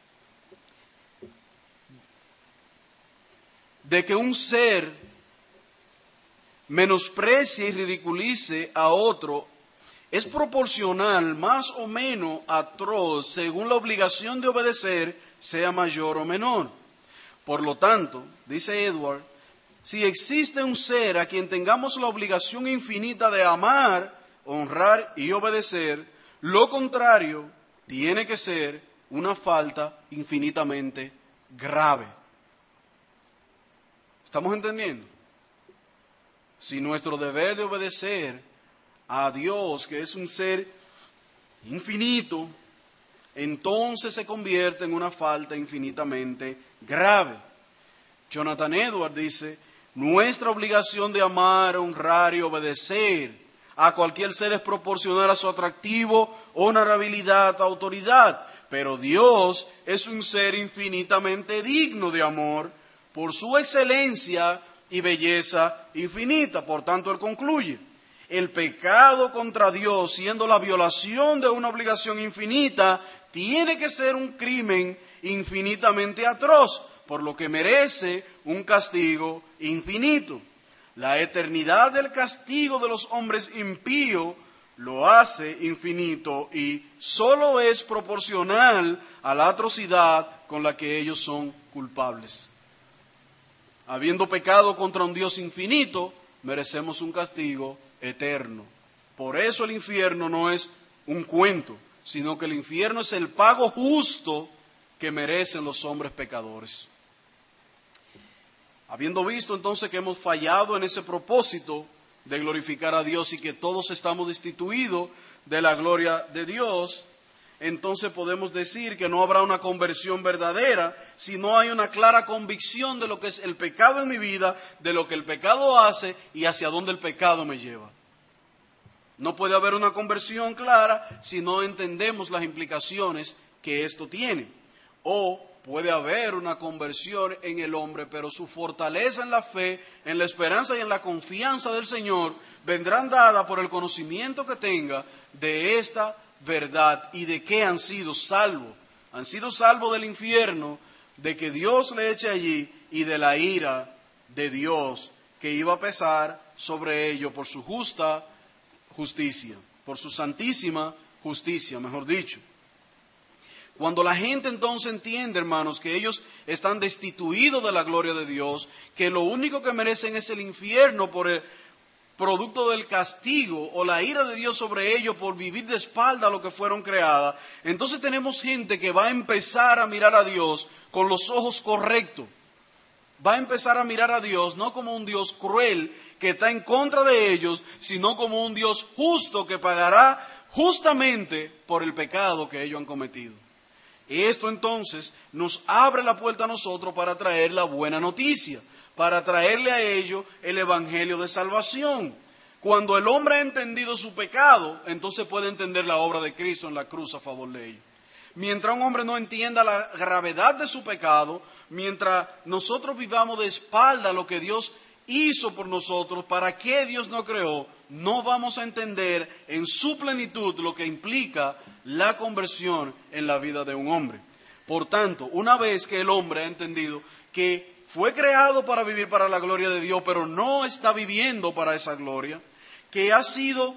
de que un ser menosprecie y ridiculice a otro es proporcional más o menos atroz según la obligación de obedecer sea mayor o menor. Por lo tanto, dice Edward, si existe un ser a quien tengamos la obligación infinita de amar, honrar y obedecer, lo contrario tiene que ser una falta infinitamente grave. ¿Estamos entendiendo? Si nuestro deber de obedecer a Dios, que es un ser infinito, entonces se convierte en una falta infinitamente grave. Jonathan Edwards dice, Nuestra obligación de amar, honrar y obedecer a cualquier ser es proporcional a su atractivo, honorabilidad, autoridad. Pero Dios es un ser infinitamente digno de amor por su excelencia y belleza infinita. Por tanto, él concluye: el pecado contra Dios, siendo la violación de una obligación infinita, tiene que ser un crimen infinitamente atroz, por lo que merece un castigo infinito. La eternidad del castigo de los hombres impíos lo hace infinito y solo es proporcional a la atrocidad con la que ellos son culpables. Habiendo pecado contra un Dios infinito, merecemos un castigo eterno. Por eso el infierno no es un cuento, sino que el infierno es el pago justo que merecen los hombres pecadores. Habiendo visto entonces que hemos fallado en ese propósito de glorificar a Dios y que todos estamos destituidos de la gloria de Dios, entonces podemos decir que no habrá una conversión verdadera si no hay una clara convicción de lo que es el pecado en mi vida, de lo que el pecado hace y hacia dónde el pecado me lleva. No puede haber una conversión clara si no entendemos las implicaciones que esto tiene. O puede haber una conversión en el hombre, pero su fortaleza en la fe, en la esperanza y en la confianza del Señor vendrán dadas por el conocimiento que tenga de esta verdad y de que han sido salvos. Han sido salvos del infierno, de que Dios le eche allí y de la ira de Dios que iba a pesar sobre ellos por su justa justicia, por su santísima justicia, mejor dicho. Cuando la gente entonces entiende, hermanos, que ellos están destituidos de la gloria de Dios, que lo único que merecen es el infierno por el producto del castigo o la ira de Dios sobre ellos por vivir de espalda a lo que fueron creadas, entonces tenemos gente que va a empezar a mirar a Dios con los ojos correctos. Va a empezar a mirar a Dios no como un Dios cruel que está en contra de ellos, sino como un Dios justo que pagará justamente por el pecado que ellos han cometido. Esto entonces nos abre la puerta a nosotros para traer la buena noticia, para traerle a ellos el evangelio de salvación. Cuando el hombre ha entendido su pecado, entonces puede entender la obra de Cristo en la cruz a favor de ellos. Mientras un hombre no entienda la gravedad de su pecado, mientras nosotros vivamos de espalda lo que Dios hizo por nosotros, para qué Dios nos creó, no vamos a entender en su plenitud lo que implica la conversión en la vida de un hombre. Por tanto, una vez que el hombre ha entendido que fue creado para vivir para la gloria de Dios, pero no está viviendo para esa gloria, que ha sido,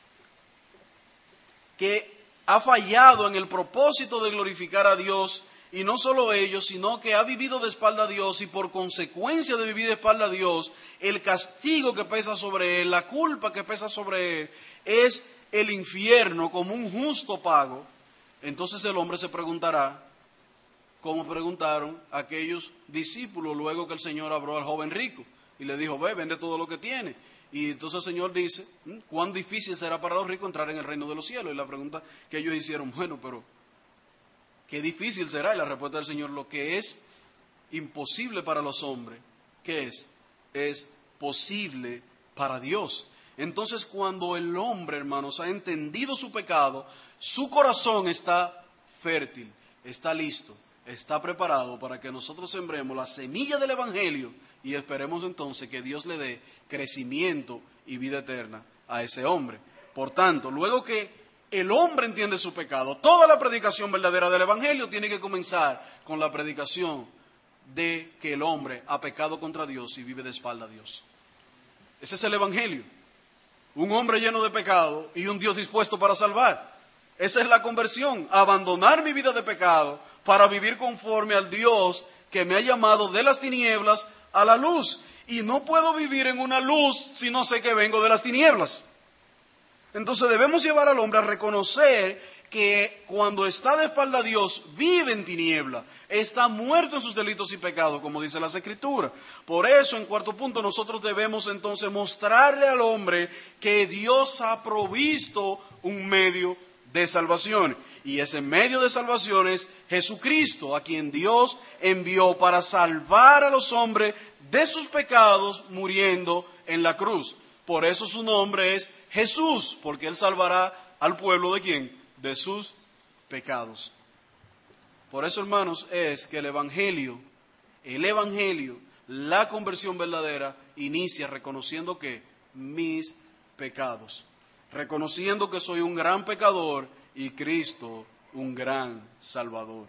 que ha fallado en el propósito de glorificar a Dios, y no solo ello, sino que ha vivido de espalda a Dios y por consecuencia de vivir de espalda a Dios, el castigo que pesa sobre él, la culpa que pesa sobre él, es el infierno como un justo pago. Entonces el hombre se preguntará, como preguntaron aquellos discípulos luego que el Señor habló al joven rico y le dijo, ve, vende todo lo que tiene. Y entonces el Señor dice, ¿cuán difícil será para los ricos entrar en el reino de los cielos? Y la pregunta que ellos hicieron, bueno, pero qué difícil será. Y la respuesta del Señor, lo que es imposible para los hombres, ¿qué es? Es posible para Dios. Entonces cuando el hombre, hermanos, ha entendido su pecado, su corazón está fértil, está listo, está preparado para que nosotros sembremos la semilla del evangelio y esperemos entonces que Dios le dé crecimiento y vida eterna a ese hombre. Por tanto, luego que el hombre entiende su pecado, toda la predicación verdadera del evangelio tiene que comenzar con la predicación de que el hombre ha pecado contra Dios y vive de espalda a Dios. Ese es el evangelio. Un hombre lleno de pecado y un Dios dispuesto para salvar. Esa es la conversión, abandonar mi vida de pecado para vivir conforme al Dios que me ha llamado de las tinieblas a la luz. Y no puedo vivir en una luz si no sé que vengo de las tinieblas. Entonces debemos llevar al hombre a reconocer que cuando está de espalda a Dios vive en tiniebla, está muerto en sus delitos y pecados, como dice las Escrituras. Por eso, en cuarto punto, nosotros debemos entonces mostrarle al hombre que Dios ha provisto un medio de salvación. Y ese medio de salvación es Jesucristo, a quien Dios envió para salvar a los hombres de sus pecados muriendo en la cruz. Por eso su nombre es Jesús, porque Él salvará al pueblo ¿de quién? De sus pecados. Por eso, hermanos, es que el Evangelio, el Evangelio, la conversión verdadera, inicia reconociendo que mis pecados, reconociendo que soy un gran pecador y Cristo un gran Salvador.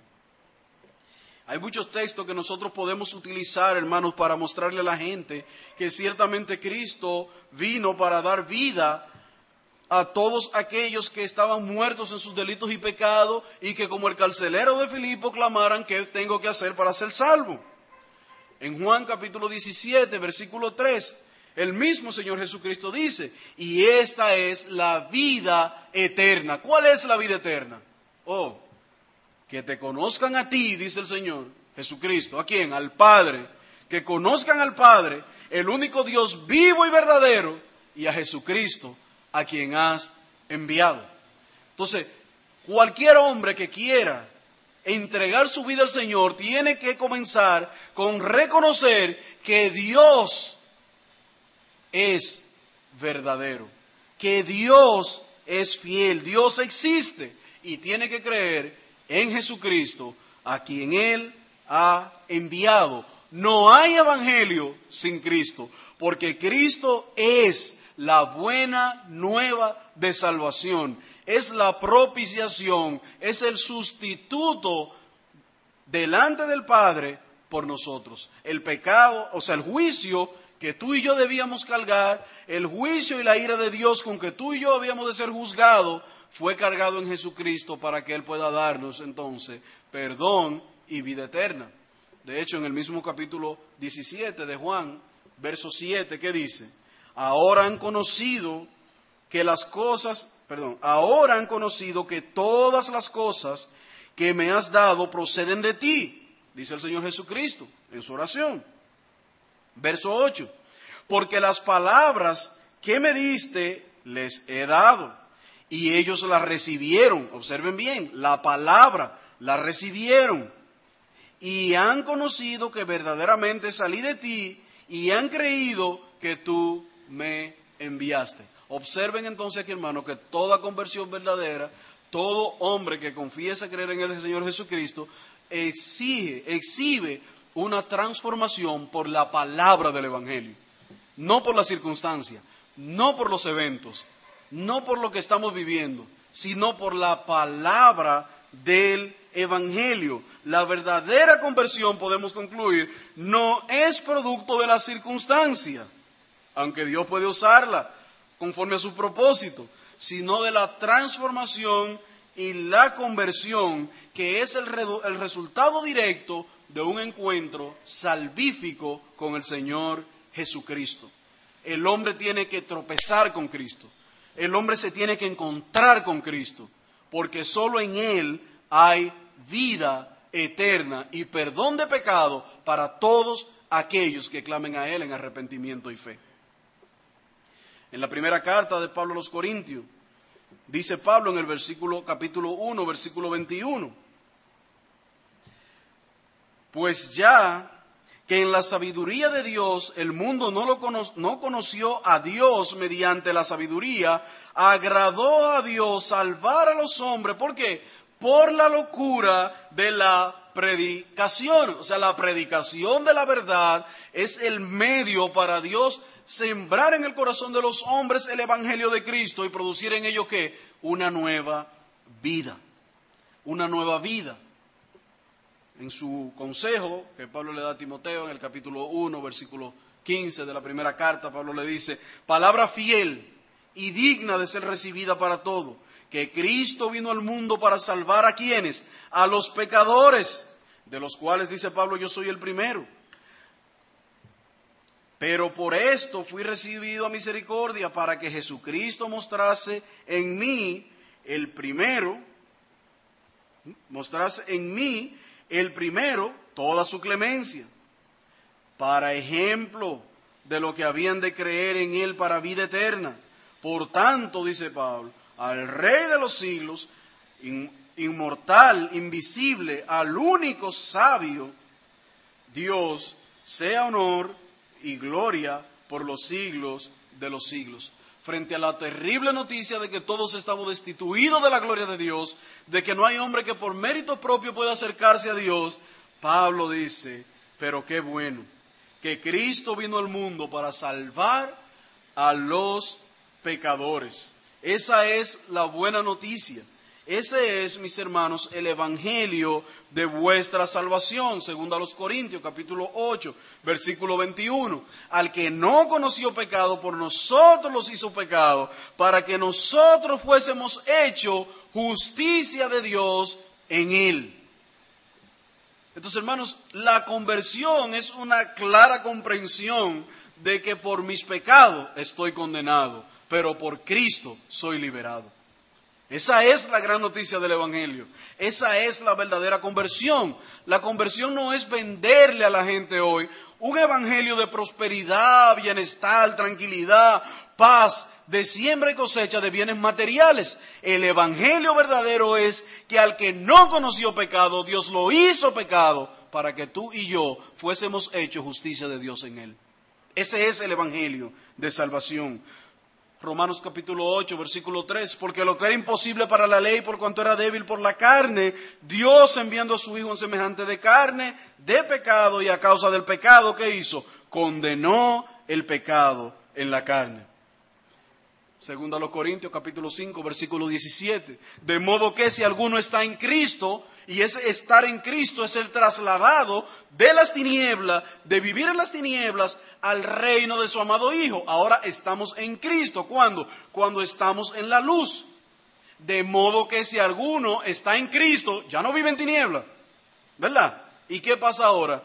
Hay muchos textos que nosotros podemos utilizar, hermanos, para mostrarle a la gente que ciertamente Cristo vino para dar vida a todos aquellos que estaban muertos en sus delitos y pecados y que como el carcelero de Filipo clamaran: ¿qué tengo que hacer para ser salvo? En Juan capítulo diecisiete, versículo tres, el mismo Señor Jesucristo dice: y esta es la vida eterna. ¿Cuál es la vida eterna? Oh, que te conozcan a ti, dice el Señor Jesucristo. ¿A quién? Al Padre. Que conozcan al Padre, el único Dios vivo y verdadero, y a Jesucristo, a quien has enviado. Entonces, cualquier hombre que quiera entregar su vida al Señor tiene que comenzar con reconocer que Dios es verdadero, que Dios es fiel, Dios existe, y tiene que creer en Jesucristo, a quien Él ha enviado. No hay evangelio sin Cristo, porque Cristo es la buena nueva de salvación, es la propiciación, es el sustituto delante del Padre por nosotros. El pecado, o sea, el juicio que tú y yo debíamos cargar, el juicio y la ira de Dios con que tú y yo habíamos de ser juzgados, fue cargado en Jesucristo para que Él pueda darnos entonces perdón y vida eterna. De hecho, en el mismo capítulo diecisiete de Juan, verso siete, ¿qué dice? Ahora han conocido que las cosas, perdón, ahora han conocido que todas las cosas que me has dado proceden de ti, dice el Señor Jesucristo en su oración. Verso ocho, porque las palabras que me diste les he dado, y ellos la recibieron. Observen bien, la palabra la recibieron, y han conocido que verdaderamente salí de ti, y han creído que tú me enviaste. Observen entonces aquí, hermano, que toda conversión verdadera, todo hombre que confiesa creer en el Señor Jesucristo, exige, exhibe una transformación por la palabra del Evangelio, no por la circunstancia, no por los eventos, no por lo que estamos viviendo, sino por la palabra del Evangelio. La verdadera conversión, podemos concluir, no es producto de la circunstancia, aunque Dios puede usarla conforme a su propósito, sino de la transformación y la conversión, que es el, re- el resultado directo de un encuentro salvífico con el Señor Jesucristo. El hombre tiene que tropezar con Cristo. El hombre se tiene que encontrar con Cristo, porque solo en Él hay vida eterna y perdón de pecado para todos aquellos que clamen a Él en arrepentimiento y fe. En la primera carta de Pablo a los Corintios, dice Pablo en el versículo, capítulo uno, versículo veintiuno, pues ya que en la sabiduría de Dios el mundo no, lo cono- no conoció a Dios mediante la sabiduría, agradó a Dios salvar a los hombres. ¿Por qué? Por la locura de la predicación. O sea, la predicación de la verdad es el medio para Dios sembrar en el corazón de los hombres el evangelio de Cristo y producir en ellos ¿qué? Una nueva vida. Una nueva vida. En su consejo que Pablo le da a Timoteo en el capítulo uno, versículo quince de la primera carta, Pablo le dice: palabra fiel y digna de ser recibida para todo, que Cristo vino al mundo para salvar a quienes, a los pecadores, de los cuales dice Pablo, yo soy el primero. Pero por esto fui recibido a misericordia, para que Jesucristo mostrase en mí el primero, mostrase en mí el primero toda su clemencia, para ejemplo de lo que habían de creer en Él para vida eterna. Por tanto, dice Pablo, al Rey de los siglos, in, inmortal, invisible, al único sabio, Dios, sea honor y gloria por los siglos de los siglos. Frente a la terrible noticia de que todos estamos destituidos de la gloria de Dios, de que no hay hombre que por mérito propio pueda acercarse a Dios, Pablo dice, pero qué bueno, que Cristo vino al mundo para salvar a los pecadores. Esa es la buena noticia. Ese es, mis hermanos, el evangelio de vuestra salvación, según a los Corintios, capítulo ocho, versículo veintiuno. Al que no conoció pecado, por nosotros los hizo pecado, para que nosotros fuésemos hechos justicia de Dios en él. Entonces, hermanos, la conversión es una clara comprensión de que por mis pecados estoy condenado, pero por Cristo soy liberado. Esa es la gran noticia del evangelio. Esa es la verdadera conversión. La conversión no es venderle a la gente hoy un evangelio de prosperidad, bienestar, tranquilidad, paz, de siembra y cosecha de bienes materiales. El evangelio verdadero es que al que no conoció pecado, Dios lo hizo pecado para que tú y yo fuésemos hechos justicia de Dios en él. Ese es el evangelio de salvación. Romanos capítulo ocho, versículo tres, porque lo que era imposible para la ley, por cuanto era débil por la carne, Dios enviando a su Hijo en semejante de carne, de pecado, y a causa del pecado, ¿qué hizo? Condenó el pecado en la carne. Segunda a los Corintios capítulo cinco, versículo diecisiete, de modo que si alguno está en Cristo, y ese estar en Cristo es el trasladado de las tinieblas, de vivir en las tinieblas, al reino de su amado Hijo. Ahora estamos en Cristo. ¿Cuándo? Cuando estamos en la luz. De modo que si alguno está en Cristo, ya no vive en tinieblas, ¿verdad? ¿Y qué pasa ahora?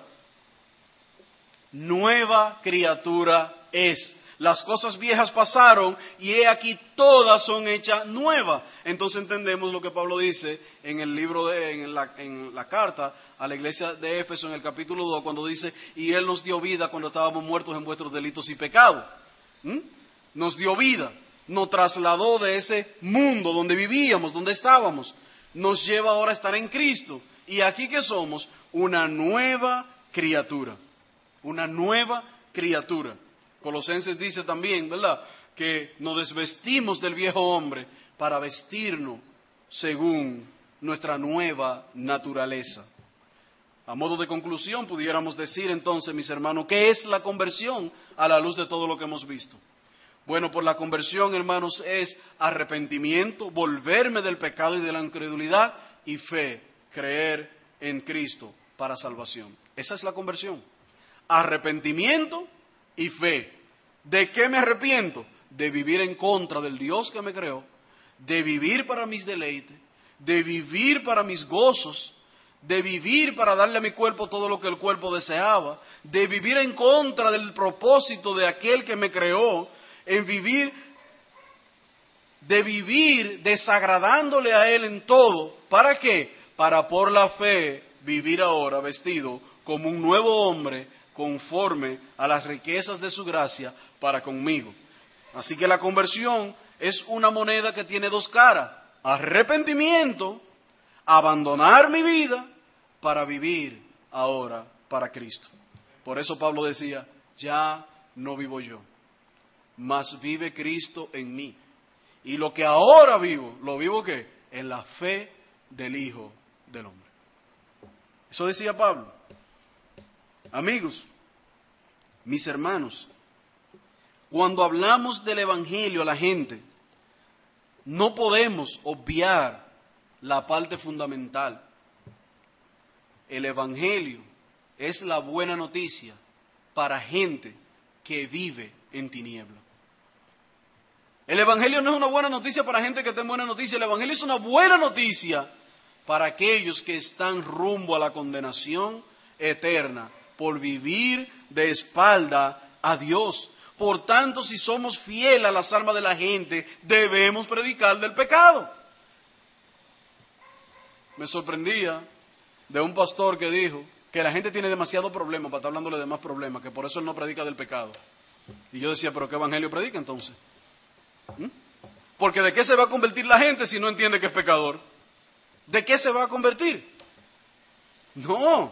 Nueva criatura es. Las cosas viejas pasaron y he aquí todas son hechas nuevas. Entonces entendemos lo que Pablo dice en el libro de, en la, en la carta a la iglesia de Éfeso en el capítulo dos, cuando dice, y Él nos dio vida cuando estábamos muertos en vuestros delitos y pecados. ¿Mm? Nos dio vida, nos trasladó de ese mundo donde vivíamos, donde estábamos, nos lleva ahora a estar en Cristo. Y aquí que somos una nueva criatura, una nueva criatura. Colosenses dice también, ¿verdad?, que nos desvestimos del viejo hombre para vestirnos según nuestra nueva naturaleza. A modo de conclusión, pudiéramos decir entonces, mis hermanos, ¿qué es la conversión a la luz de todo lo que hemos visto? Bueno, por la conversión, hermanos, es arrepentimiento, volverme del pecado y de la incredulidad, y fe, creer en Cristo para salvación. Esa es la conversión. Arrepentimiento y fe. ¿De qué me arrepiento? De vivir en contra del Dios que me creó, de vivir para mis deleites, de vivir para mis gozos, de vivir para darle a mi cuerpo todo lo que el cuerpo deseaba, de vivir en contra del propósito de aquel que me creó, en vivir, de vivir desagradándole a Él en todo. ¿Para qué? Para por la fe vivir ahora vestido como un nuevo hombre conforme a las riquezas de su gracia para conmigo. Así que la conversión es una moneda que tiene dos caras. Arrepentimiento, abandonar mi vida para vivir ahora para Cristo. Por eso Pablo decía, ya no vivo yo, mas vive Cristo en mí. Y lo que ahora vivo, ¿lo vivo qué? En la fe del Hijo del Hombre. Eso decía Pablo. Amigos, mis hermanos, cuando hablamos del evangelio a la gente, no podemos obviar la parte fundamental. El evangelio es la buena noticia para gente que vive en tinieblas. El evangelio no es una buena noticia para gente que está en buena noticia. El evangelio es una buena noticia para aquellos que están rumbo a la condenación eterna por vivir de espalda a Dios. Por tanto, si somos fieles a las almas de la gente, debemos predicar del pecado. Me sorprendía de un pastor que dijo que la gente tiene demasiado problema para estar hablándole de más problemas, que por eso él no predica del pecado. Y yo decía, ¿pero qué evangelio predica entonces? ¿Mm? Porque ¿de qué se va a convertir la gente si no entiende que es pecador? ¿De qué se va a convertir? No.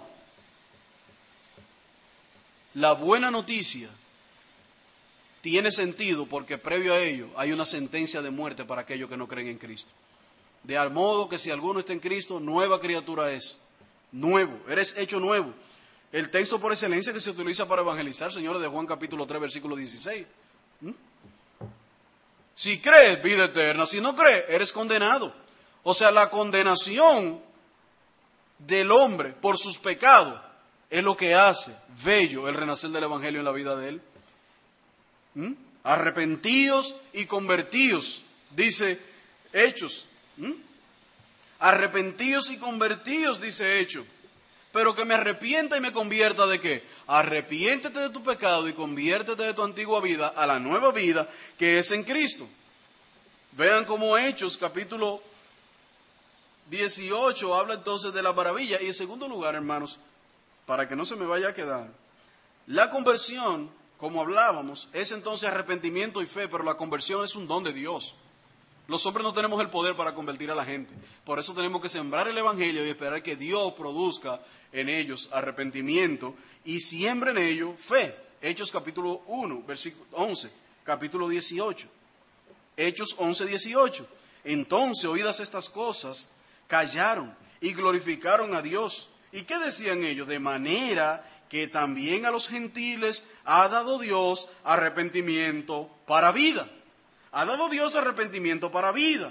La buena noticia tiene sentido porque previo a ello hay una sentencia de muerte para aquellos que no creen en Cristo. De al modo que si alguno está en Cristo, nueva criatura es. Nuevo, eres hecho nuevo. El texto por excelencia que se utiliza para evangelizar, señores, de Juan capítulo tres, versículo dieciséis. ¿Mm? Si crees, vida eterna. Si no crees, eres condenado. O sea, la condenación del hombre por sus pecados es lo que hace bello el renacer del evangelio en la vida de él. ¿Mm? Arrepentíos y convertíos, dice Hechos. ¿Mm? Arrepentíos y convertíos, dice Hechos. Pero que me arrepienta y me convierta ¿de qué? Arrepiéntete de tu pecado y conviértete de tu antigua vida a la nueva vida que es en Cristo. Vean cómo Hechos capítulo dieciocho habla entonces de la maravilla. Y en segundo lugar, hermanos, para que no se me vaya a quedar, la conversión, como hablábamos, es entonces arrepentimiento y fe, pero la conversión es un don de Dios. Los hombres no tenemos el poder para convertir a la gente. Por eso tenemos que sembrar el evangelio y esperar que Dios produzca en ellos arrepentimiento y siembre en ellos fe. Hechos capítulo uno, versículo once, capítulo dieciocho. Hechos once, dieciocho. Entonces, oídas estas cosas, callaron y glorificaron a Dios. ¿Y qué decían ellos? De manera que también a los gentiles ha dado Dios arrepentimiento para vida. Ha dado Dios arrepentimiento para vida.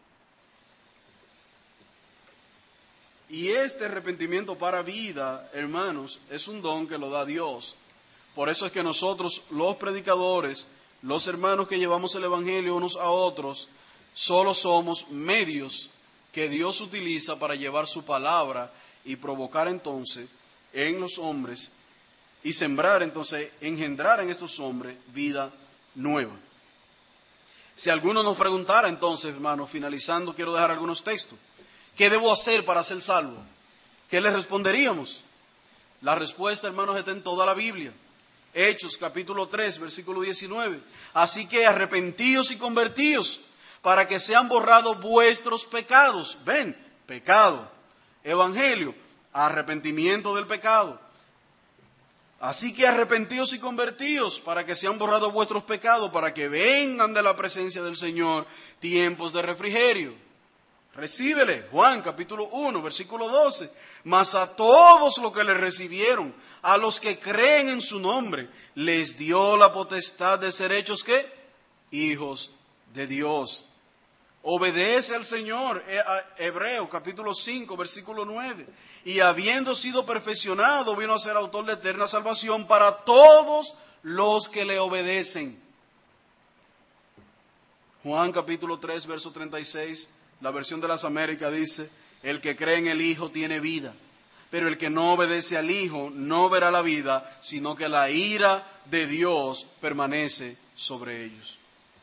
Y este arrepentimiento para vida, hermanos, es un don que lo da Dios. Por eso es que nosotros, los predicadores, los hermanos que llevamos el evangelio unos a otros, solo somos medios que Dios utiliza para llevar su palabra y provocar entonces en los hombres y sembrar entonces, engendrar en estos hombres vida nueva. Si alguno nos preguntara entonces, hermanos, finalizando, quiero dejar algunos textos. ¿Qué debo hacer para ser salvo? ¿Qué le responderíamos? La respuesta, hermanos, está en toda la Biblia. Hechos, capítulo tres, versículo diecinueve. Así que arrepentíos y convertíos para que sean borrados vuestros pecados. Ven, pecado. Evangelio, arrepentimiento del pecado. Así que arrepentíos y convertíos para que sean borrados vuestros pecados, para que vengan de la presencia del Señor tiempos de refrigerio. Recíbele, Juan capítulo uno, versículo doce. Mas a todos los que le recibieron, a los que creen en su nombre, les dio la potestad de ser hechos, ¿qué? Hijos de Dios. Obedece al Señor, Hebreo capítulo cinco, versículo nueve. Y habiendo sido perfeccionado, vino a ser autor de eterna salvación para todos los que le obedecen. Juan capítulo tres, verso treinta y seis, la versión de las Américas dice: el que cree en el Hijo tiene vida, pero el que no obedece al Hijo no verá la vida, sino que la ira de Dios permanece sobre ellos.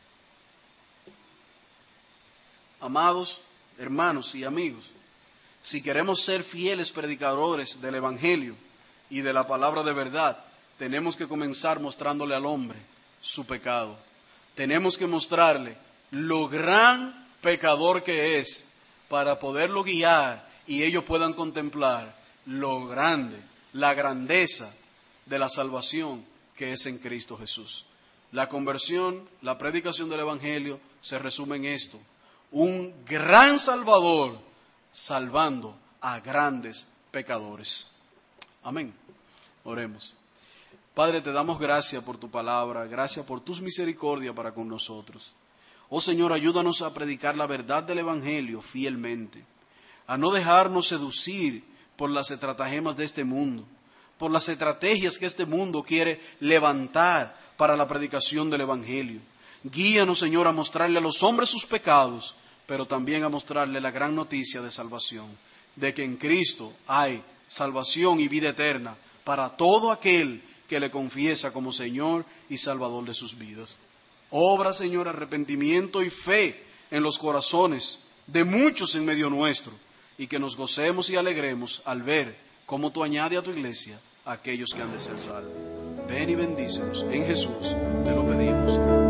Amados hermanos y amigos, si queremos ser fieles predicadores del Evangelio y de la palabra de verdad, tenemos que comenzar mostrándole al hombre su pecado. Tenemos que mostrarle lo gran pecador que es para poderlo guiar y ellos puedan contemplar lo grande, la grandeza de la salvación que es en Cristo Jesús. La conversión, la predicación del Evangelio se resume en esto: un gran Salvador salvando a grandes pecadores. Amén. Oremos. Padre, te damos gracias por tu palabra, gracias por tus misericordias para con nosotros. Oh Señor, ayúdanos a predicar la verdad del Evangelio fielmente, a no dejarnos seducir por las estratagemas de este mundo, por las estrategias que este mundo quiere levantar para la predicación del Evangelio. Guíanos, Señor, a mostrarle a los hombres sus pecados, pero también a mostrarle la gran noticia de salvación, de que en Cristo hay salvación y vida eterna para todo aquel que le confiesa como Señor y Salvador de sus vidas. Obra, Señor, arrepentimiento y fe en los corazones de muchos en medio nuestro, y que nos gocemos y alegremos al ver cómo tú añades a tu iglesia a aquellos que han de ser salvos. Ven y bendícenos en Jesús, te lo pedimos.